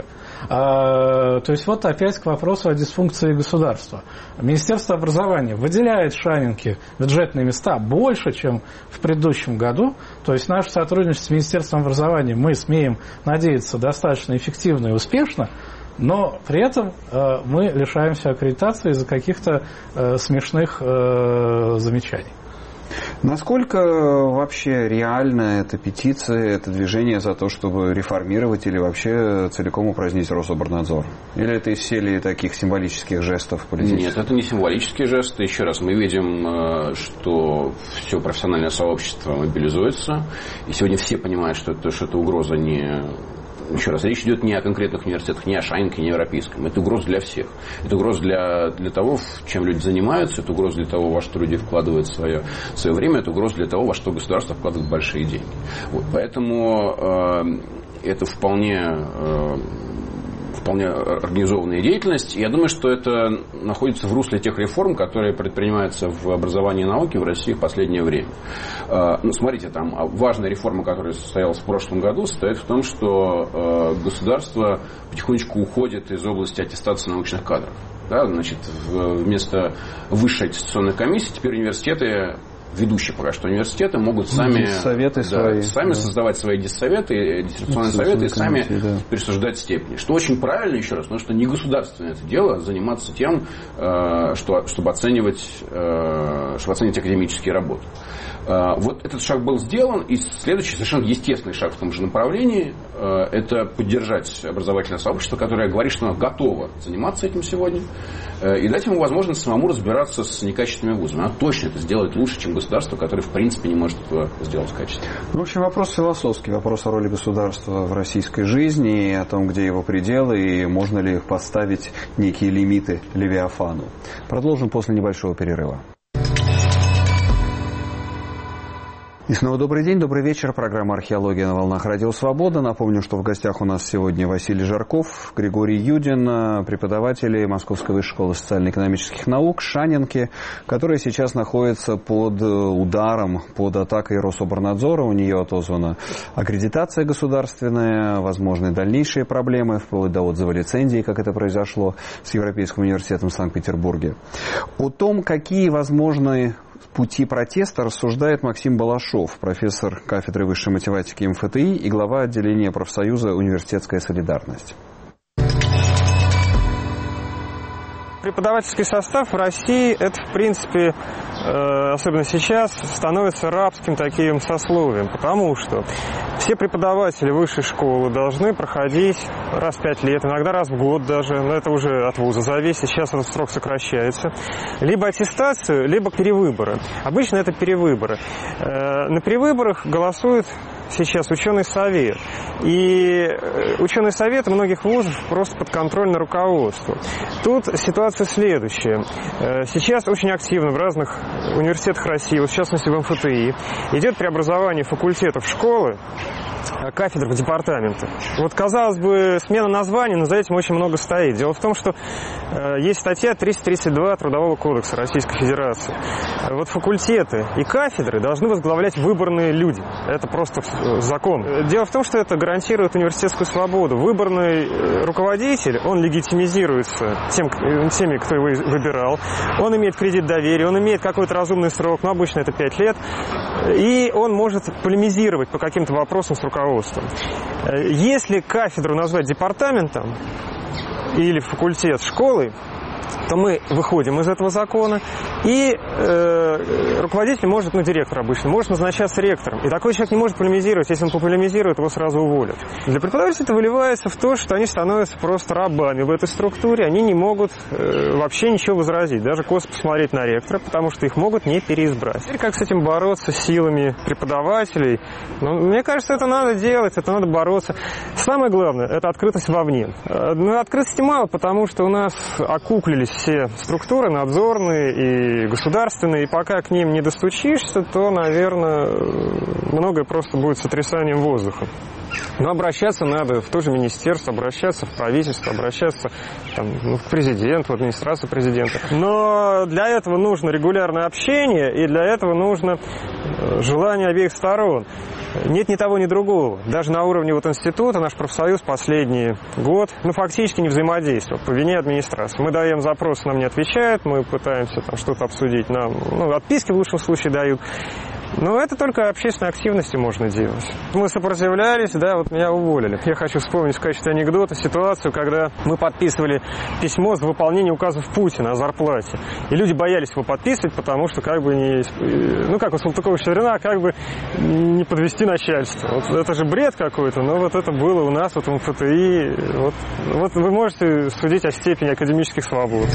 А, то есть, вот опять к вопросу о дисфункции государства. Министерство образования выделяет Шанинке бюджетные места больше, чем в предыдущем году. То есть наше сотрудничество с Министерством образования, мы смеем надеяться, достаточно эффективно и успешно, но при этом э, мы лишаемся аккредитации из-за каких-то э, смешных э, замечаний. Насколько вообще реальна эта петиция, это движение за то, чтобы реформировать или вообще целиком упразднить Рособорнадзор? Или это из серии таких символических жестов политических? Нет, это не символические жесты. Еще раз, мы видим, что все профессиональное сообщество мобилизуется. И сегодня все понимают, что это, что это угроза не... Еще раз, речь идет не о конкретных университетах, не о Шанинке, не о Европейском. Это угроза для всех. Это угроза для, для того, чем люди занимаются, это угроза для того, во что люди вкладывают свое, свое время, это угроза для того, во что государство вкладывает большие деньги. Вот, поэтому э, это вполне... Э, вполне организованная деятельность. Я думаю, что это находится в русле тех реформ, которые предпринимаются в образовании и науке в России в последнее время. Ну, смотрите, там важная реформа, которая состоялась в прошлом году, состоит в том, что государство потихонечку уходит из области аттестации научных кадров. Да, значит, вместо высшей аттестационной комиссии теперь университеты, ведущие пока что университеты, могут сами, диссоветы да, свои, сами да. создавать свои диссоветы, диссертационные советы и сами комиссии, да. присуждать степени. Что очень правильно, еще раз, потому что не государственное это дело заниматься тем, что, чтобы, оценивать, чтобы оценивать академические работы. Вот этот шаг был сделан, и следующий совершенно естественный шаг в том же направлении – это поддержать образовательное сообщество, которое говорит, что оно готово заниматься этим сегодня, и дать ему возможность самому разбираться с некачественными вузами. Оно точно это сделает лучше, чем государство, которое в принципе не может этого сделать качественно. В общем, вопрос философский, вопрос о роли государства в российской жизни, и о том, где его пределы, и можно ли их поставить некие лимиты Левиафану. Продолжим после небольшого перерыва. И снова добрый день, добрый вечер. Программа «Археология» на волнах Радио Свобода. Напомню, что в гостях у нас сегодня Василий Жарков, Григорий Юдин, преподаватели Московской высшей школы социально-экономических наук Шанинки, которая сейчас находится под ударом, под атакой Рособорнадзора. У нее отозвана аккредитация государственная, возможны дальнейшие проблемы, вплоть до отзыва лицензии, как это произошло с Европейским университетом в Санкт-Петербурге. О том, какие возможны пути протеста, рассуждает Максим Балашов, профессор кафедры высшей математики эм эф тэ и и глава отделения профсоюза «Университетская солидарность». Преподавательский состав в России, это, в принципе, особенно сейчас, становится рабским таким сословием, потому что все преподаватели высшей школы должны проходить раз в пять лет, иногда раз в год даже, но это уже от вуза зависит, сейчас этот срок сокращается, либо аттестацию, либо перевыборы. Обычно это перевыборы. На перевыборах голосует сейчас ученый совет. И ученый совет многих вузов просто подконтрольно руководству. Тут ситуация следующая. Сейчас очень активно в разных университетах России, вот в частности в эм эф тэ и, идет преобразование факультетов школы кафедр в департаменты. Вот, казалось бы, смена названий, но за этим очень много стоит. Дело в том, что э, есть статья триста тридцать два Трудового кодекса Российской Федерации. Вот факультеты и кафедры должны возглавлять выборные люди. Это просто закон. Дело в том, что это гарантирует университетскую свободу. Выборный руководитель, он легитимизируется тем, теми, кто его выбирал. Он имеет кредит доверия, он имеет какой-то разумный срок, но обычно это пять лет. И он может полемизировать по каким-то вопросам с руководством. Если кафедру назвать департаментом или факультет школой, то мы выходим из этого закона, и э, руководитель может, ну, директор обычно, может назначаться ректором. И такой человек не может полемизировать. Если он пополемизирует, его сразу уволят. Для преподавателей это выливается в то, что они становятся просто рабами в этой структуре. Они не могут э, вообще ничего возразить, даже косо посмотреть на ректора, потому что их могут не переизбрать. Теперь как с этим бороться силами преподавателей? Ну, мне кажется, это надо делать, это надо бороться. Самое главное – это открытость вовне. Но открытости мало, потому что у нас окуклились все структуры надзорные и государственные, и пока к ним не достучишься, то, наверное, многое просто будет сотрясанием воздуха. Но обращаться надо в то же министерство, обращаться в правительство, обращаться там, ну, в президент, в администрацию президента. Но для этого нужно регулярное общение, и для этого нужно желание обеих сторон. Нет ни того, ни другого. Даже на уровне вот института наш профсоюз последний год, ну, фактически не взаимодействовал по вине администрации. Мы даем запрос, нам не отвечают, мы пытаемся там что-то обсудить, нам, ну, отписки в лучшем случае дают. Но это только общественной активностью можно делать. Мы сопротивлялись, да, вот меня уволили. Я хочу вспомнить в качестве анекдота ситуацию, когда мы подписывали письмо с выполнением указов Путина о зарплате. И люди боялись его подписывать, потому что как бы не... Ну, как у Салтыкова-Щедрина, как бы не подвести начальство. Вот это же бред какой-то, но вот это было у нас, вот в эм эф тэ и. Вот, вот вы можете судить о степени академических свобод.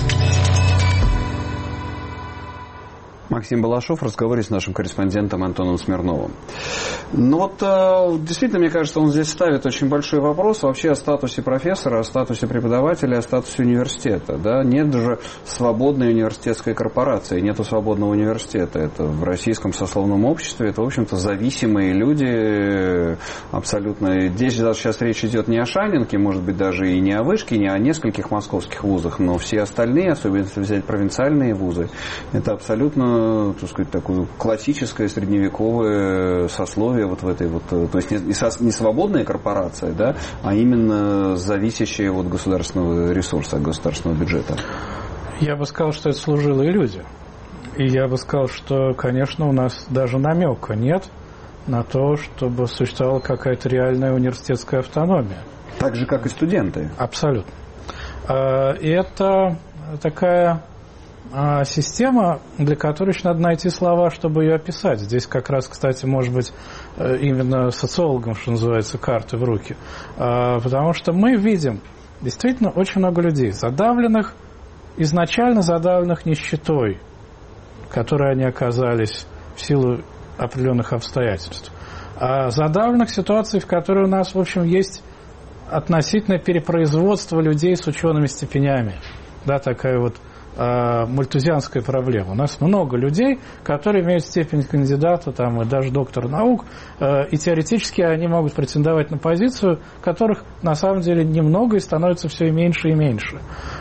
Максим Балашов в разговоре с нашим корреспондентом Антоном Смирновым. Ну вот, действительно, мне кажется, он здесь ставит очень большой вопрос вообще о статусе профессора, о статусе преподавателя, о статусе университета. Да? Нет же свободной университетской корпорации, нету свободного университета. Это в российском сословном обществе, это, в общем-то, зависимые люди абсолютно. Здесь сейчас речь идет не о Шанинке, может быть, даже и не о Вышке, не о нескольких московских вузах, но все остальные, особенно если взять провинциальные вузы, это абсолютно, так сказать, такое классическое средневековое сословие вот в этой вот, то есть не свободная корпорация, да, а именно зависящая от государственного ресурса, от государственного бюджета. Я бы сказал, что это служилые люди. И я бы сказал, что, конечно, у нас даже намека нет на то, чтобы существовала какая-то реальная университетская автономия. Так же, как и студенты. Абсолютно. И это такая система, для которой еще надо найти слова, чтобы ее описать. Здесь как раз, кстати, может быть, именно социологам, что называется, карты в руки. Потому что мы видим действительно очень много людей, задавленных, изначально задавленных нищетой, в которой они оказались в силу определенных обстоятельств. А задавленных ситуаций, в которой у нас, в общем, есть относительное перепроизводство людей с учеными степенями. Да, такая вот мальтузианская проблема. У нас много людей, которые имеют степень кандидата там, и даже доктора наук, и теоретически они могут претендовать на позицию, которых на самом деле немного и становится все меньше и меньше.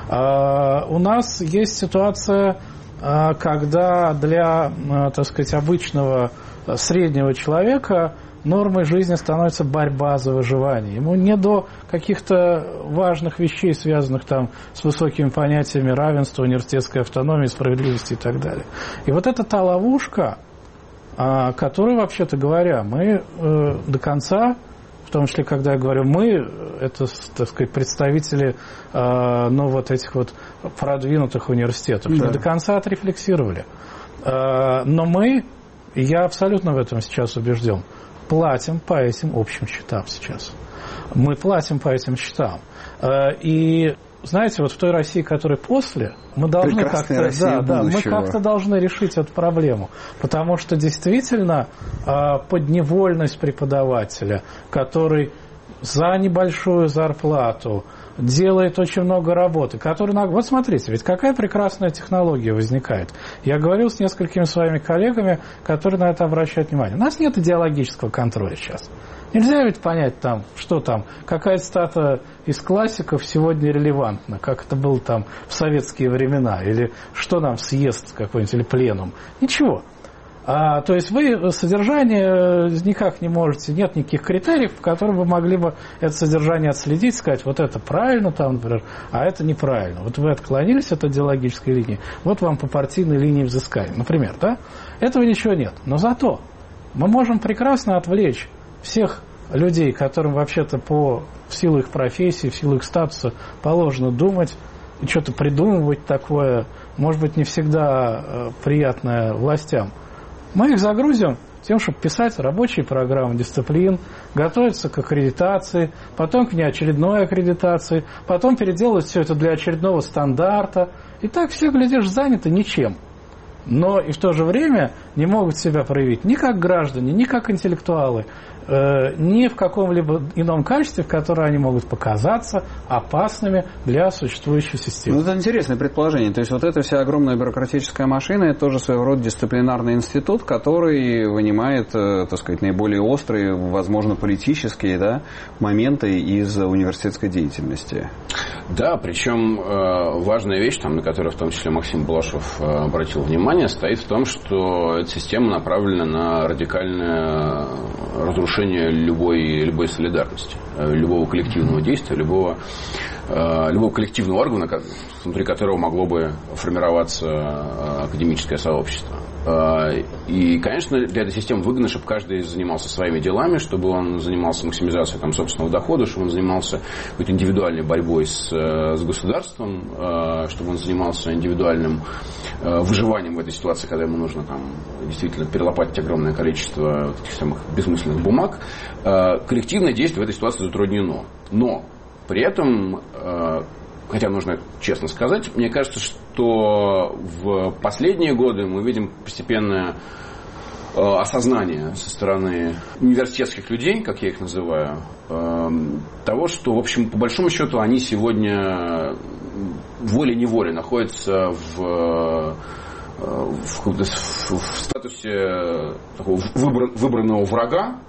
У нас есть ситуация, когда для, так сказать, обычного среднего человека нормой жизни становится борьба за выживание. Ему не до каких-то важных вещей, связанных там с высокими понятиями равенства, университетской автономии, справедливости и так далее. И вот это та ловушка, которую, вообще-то говоря, мы до конца, в том числе, когда я говорю «мы», это, так сказать, представители ну, вот этих вот продвинутых университетов, да, не до конца отрефлексировали. Но мы, и я абсолютно в этом сейчас убежден, платим по этим общим счетам сейчас. Мы платим по этим счетам. И, знаете, вот в той России, которая после, мы должны как-то, да, да, мы как-то должны решить эту проблему. Потому что действительно подневольность преподавателя, который за небольшую зарплату делает очень много работы, которая... Вот смотрите, ведь какая прекрасная технология возникает. Я говорил с несколькими своими коллегами, которые на это обращают внимание. У нас нет идеологического контроля сейчас. Нельзя ведь понять, там, что там, какая цитата из классиков сегодня релевантна, как это было там в советские времена, или что нам съезд какой-нибудь, или пленум. Ничего. А, то есть вы содержание никак не можете, нет никаких критериев, по которым вы могли бы это содержание отследить, сказать, вот это правильно, там, например, а это неправильно. Вот вы отклонились от идеологической линии, вот вам по партийной линии взыскания, например, да? Этого ничего нет. Но зато мы можем прекрасно отвлечь всех людей, которым вообще-то по в силу их профессии, в силу их статуса положено думать и что-то придумывать такое, может быть, не всегда э, приятное властям. Мы их загрузим тем, чтобы писать рабочие программы дисциплин, готовиться к аккредитации, потом к неочередной аккредитации, потом переделать все это для очередного стандарта. И так все, глядишь, заняты ничем. Но и в то же время не могут себя проявить ни как граждане, ни как интеллектуалы, э, ни в каком-либо ином качестве, в котором они могут показаться опасными для существующей системы. Ну, это интересное предположение. То есть вот эта вся огромная бюрократическая машина, это тоже своего рода дисциплинарный институт, который вынимает, э, так сказать, наиболее острые, возможно, политические, да, моменты из университетской деятельности. Да, причем э, важная вещь, там, на которую в том числе Максим Балашов э, обратил внимание, стоит в том, что эта система направлена на радикальное разрушение любой, любой солидарности, любого коллективного действия, любого, э, любого коллективного органа, внутри которого могло бы формироваться академическое сообщество. И, конечно, для этой системы выгодно, чтобы каждый занимался своими делами, чтобы он занимался максимизацией там, собственного дохода, чтобы он занимался какой-то индивидуальной борьбой с, с государством, чтобы он занимался индивидуальным выживанием в этой ситуации, когда ему нужно там, действительно перелопатить огромное количество вот этих самых бессмысленных бумаг. Коллективное действие в этой ситуации затруднено. Но при этом... Хотя нужно честно сказать, мне кажется, что в последние годы мы видим постепенное э, осознание со стороны университетских людей, как я их называю, э, того, что, в общем, по большому счету, они сегодня волей-неволей находятся в, в, в, в статусе такого выбор, выбранного врага,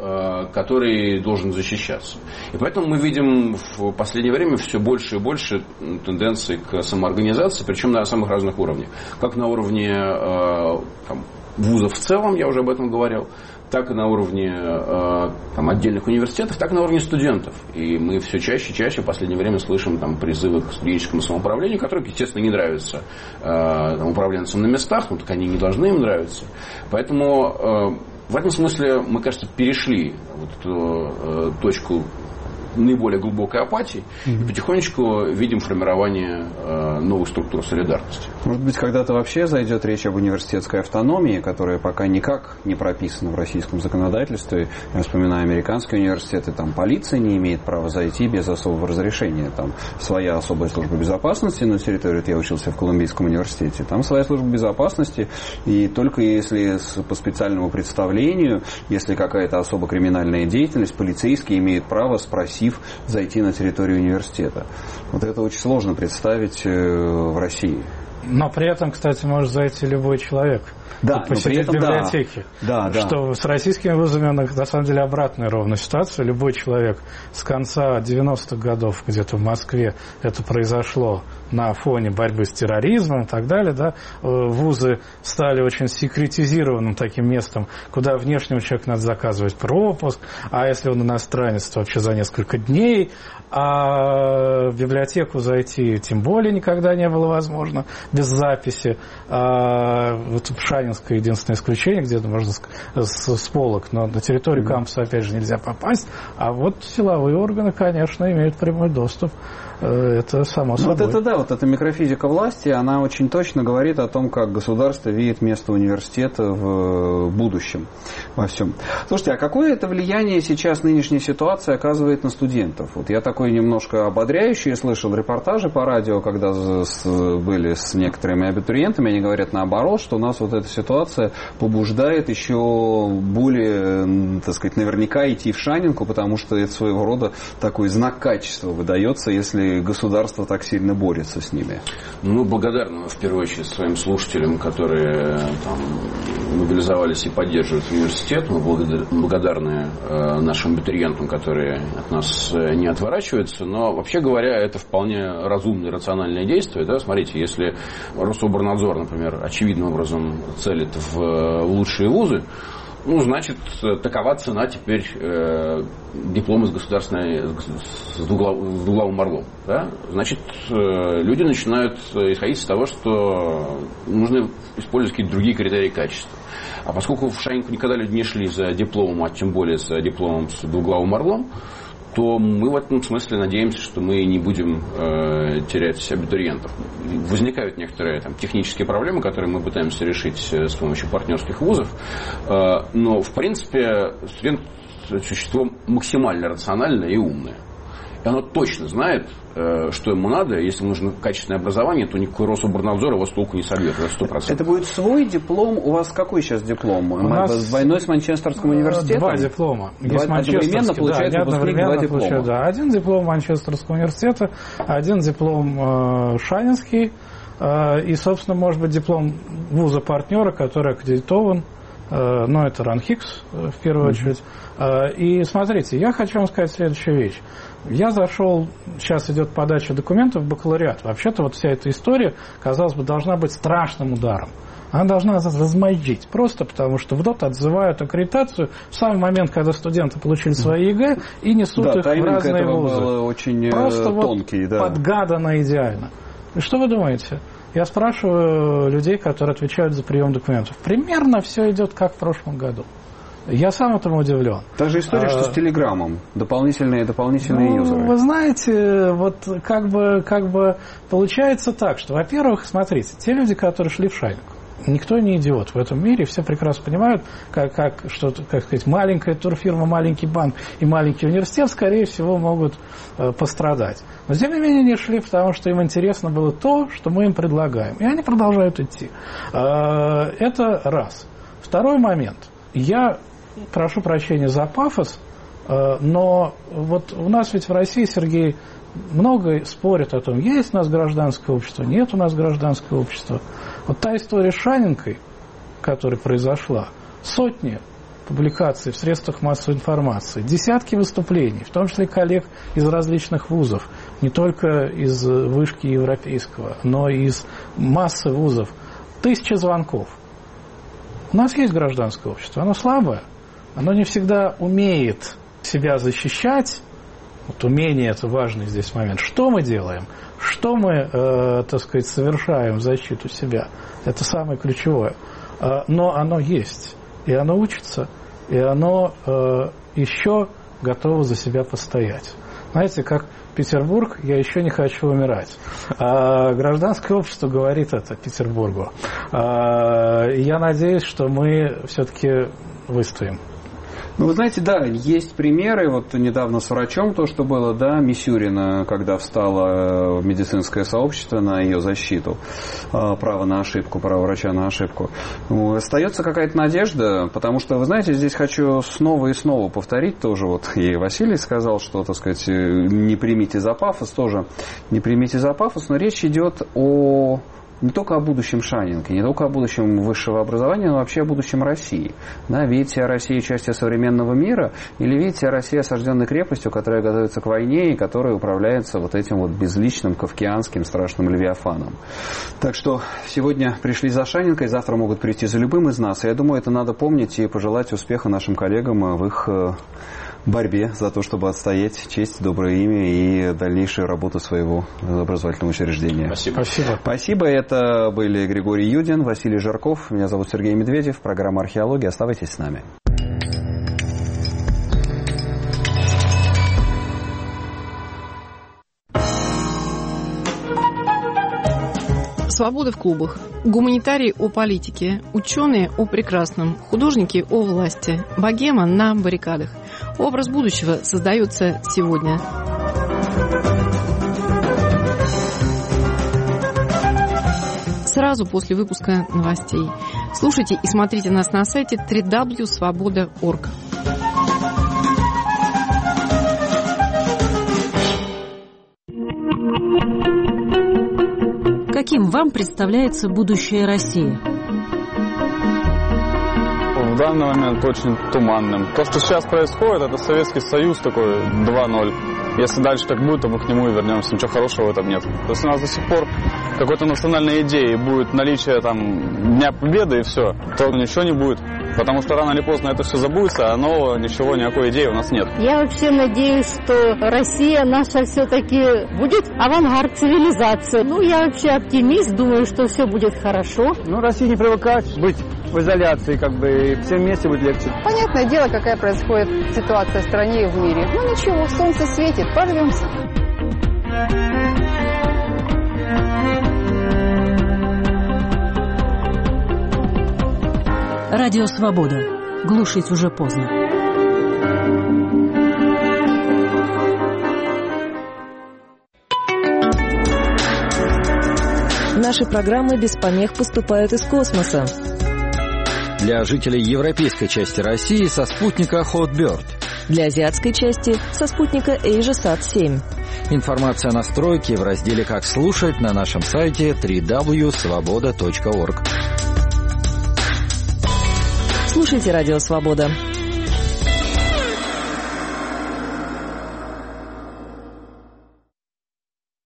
который должен защищаться. И поэтому мы видим в последнее время все больше и больше тенденций к самоорганизации, причем на самых разных уровнях. Как на уровне там, вузов в целом, я уже об этом говорил, так и на уровне там, отдельных университетов, так и на уровне студентов. И мы все чаще и чаще в последнее время слышим там, призывы к студенческому самоуправлению, которые, естественно, не нравятся там, управленцам на местах, но так они не должны им нравиться. Поэтому в этом смысле, мы, кажется, перешли вот эту э, точку наиболее глубокой апатии mm-hmm. и потихонечку видим формирование э, новых структур солидарности. Может быть, когда-то вообще зайдет речь об университетской автономии, которая пока никак не прописана в российском законодательстве. Я вспоминаю американские университеты, там полиция не имеет права зайти без особого разрешения. Там своя особая служба безопасности на территории, я учился в Колумбийском университете, там своя служба безопасности, и только если по специальному представлению, если какая-то особо криминальная деятельность, полицейские имеют право спросить зайти на территорию университета. Вот это очень сложно представить в России. Но при этом, кстати, может зайти любой человек. Да, посетить библиотеки. Да, да, что да. С российскими вузами на самом деле обратная ровно ситуация. Любой человек с конца девяностых годов где-то в Москве это произошло на фоне борьбы с терроризмом и так далее. Да, вузы стали очень секретизированным таким местом, куда внешнему человеку надо заказывать пропуск, а если он иностранец, то вообще за несколько дней. А в библиотеку зайти тем более никогда не было возможно без записи. А вот Шанинское единственное исключение, где-то можно с, с, с полок, но на территорию кампуса, опять же, нельзя попасть. А вот силовые органы, конечно, имеют прямой доступ. Это само собой. Вот это да, вот эта микрофизика власти, она очень точно говорит о том, как государство видит место университета в будущем во всем. Слушайте, а какое это влияние сейчас нынешняя ситуация оказывает на студентов? Вот я такой немножко ободряющий впечатляющие. Я слышал репортажи по радио, когда были с некоторыми абитуриентами, они говорят наоборот, что у нас вот эта ситуация побуждает еще более, так сказать, наверняка идти в Шанинку, потому что это своего рода такой знак качества выдается, если государство так сильно борется с ними. Мы благодарны, в первую очередь, своим слушателям, которые там мобилизовались и поддерживают университет. Мы благодарны э, нашим абитуриентам, которые от нас не отворачиваются. Но, вообще говоря, это вполне разумное, рациональное действие. Да? Смотрите, если Рособорнадзор, например, очевидным образом целит в, в лучшие вузы, ну, значит, такова цена теперь э, диплома с государственной, с двуглавым орлом. Да? Значит, э, люди начинают исходить из того, что нужно использовать какие-то другие критерии качества. А поскольку в Шанинку никогда люди не шли за дипломом, а тем более за дипломом с двуглавым орлом, то мы в этом смысле надеемся, что мы не будем э, терять абитуриентов. Возникают некоторые там, технические проблемы, которые мы пытаемся решить э, с помощью партнерских вузов. Э, но, в принципе, студент – существо максимально рациональное и умное. И оно точно знает, э, что ему надо. Если нужно качественное образование, то никакой Рособорнадзор его с толку не собьет. Это сто процентов. Это будет свой диплом. У вас какой сейчас диплом? У нас двойной с Манчестерским университетом? Два диплома. Два, одновременно получается да, выпускник два диплома. Получают, да. Один диплом Манчестерского университета, один диплом э, Шанинский. Э, и, собственно, может быть, диплом вуза-партнера, который аккредитован. Э, но это РАНХИКС, э, в первую mm-hmm. очередь. Э, и смотрите, я хочу вам сказать следующую вещь. Я зашел, сейчас идет подача документов в бакалавриат. Вообще-то вот вся эта история, казалось бы, должна быть страшным ударом. Она должна размозжить. Просто потому, что в ДОТ отзывают аккредитацию в самый момент, когда студенты получили свои ЕГЭ и несут да, их в разные вузы. Был очень Просто тонкий, вот да. подгадано идеально. И что вы думаете? Я спрашиваю людей, которые отвечают за прием документов. Примерно все идет как в прошлом году. Я сам этому удивлен. Та же история, а, что с Телеграмом. Дополнительные дополнительные ну, юзеры. Вы знаете, вот как бы, как бы получается так, что, во-первых, смотрите, те люди, которые шли в Шанинку, никто не идиот в этом мире, все прекрасно понимают, как, как, что, как сказать, маленькая турфирма, маленький банк и маленький университет, скорее всего, могут э, пострадать. Но, тем не менее, не шли, потому что им интересно было то, что мы им предлагаем. И они продолжают идти. Э, это раз. Второй момент. Я прошу прощения за пафос, э, но вот у нас ведь в России, Сергей, много спорят о том, есть у нас гражданское общество, нет у нас гражданского общества. Вот та история с Шанинкой, которая произошла, сотни публикаций в средствах массовой информации, десятки выступлений, в том числе коллег из различных вузов, не только из вышки европейского, но и из массы вузов, тысячи звонков. У нас есть гражданское общество, оно слабое, оно не всегда умеет себя защищать. Вот умение – это важный здесь момент. Что мы делаем? Что мы, э, так сказать, совершаем в защиту себя? Это самое ключевое. Э, но оно есть, и оно учится, и оно э, еще готово за себя постоять. Знаете, как Петербург, я еще не хочу умирать. А гражданское общество говорит это Петербургу. А, я надеюсь, что мы все-таки выстоим. Ну, вы знаете, да, есть примеры. Вот недавно с врачом то, что было, да, Мисюрина, когда встало медицинское сообщество на ее защиту, право на ошибку, право врача на ошибку. Ну, остается какая-то надежда, потому что, вы знаете, здесь хочу снова и снова повторить тоже. Вот и Василий сказал, что, так сказать, не примите за пафос, тоже не примите за пафос, но речь идет о... не только о будущем Шанинки, не только о будущем высшего образования, но вообще о будущем России. Да, видите о России частью современного мира, или видите о России осажденной крепостью, которая готовится к войне и которая управляется вот этим вот безличным кавкианским страшным левиафаном. Так что сегодня пришли за Шанинкой, завтра могут прийти за любым из нас. И я думаю, это надо помнить и пожелать успеха нашим коллегам в их борьбе за то, чтобы отстоять честь, доброе имя и дальнейшую работу своего образовательного учреждения. Спасибо. Спасибо. Спасибо. Это были Григорий Юдин, Василий Жарков. Меня зовут Сергей Медведев. Программа «Археология». Оставайтесь с нами. Свобода в клубах. Гуманитарии о политике, ученые о прекрасном, художники о власти, богема на баррикадах. Образ будущего создается сегодня. сразу после выпуска новостей. Слушайте и смотрите нас на сайте дабл ю дабл ю дабл ю точка свобода точка орг. Каким вам представляется будущее России? В данный момент очень туманным. То, что сейчас происходит, это Советский Союз такой два ноль. Если дальше так будет, то мы к нему и вернемся. Ничего хорошего в этом нет. То есть у нас до сих пор какой-то национальной идеи будет наличие там Дня Победы и все, то ничего не будет. Потому что рано или поздно это все забудется, а нового ничего, никакой идеи у нас нет. Я вообще надеюсь, что Россия наша все-таки будет авангард цивилизации. Ну, я вообще оптимист, думаю, что все будет хорошо. Ну, России не привыкать быть в изоляции, как бы, и всем вместе будет легче. Понятное дело, какая происходит ситуация в стране и в мире. Ну, ничего, солнце светит, прорвемся. Радио «Свобода». Глушить уже поздно. Наши программы без помех поступают из космоса. Для жителей европейской части России со спутника Hotbird. Для азиатской части со спутника AsiaSat семь. Информация о настройке в разделе «Как слушать» на нашем сайте дабл ю дабл ю дабл ю точка свобода точка орг. Слушайте «Радио Свобода».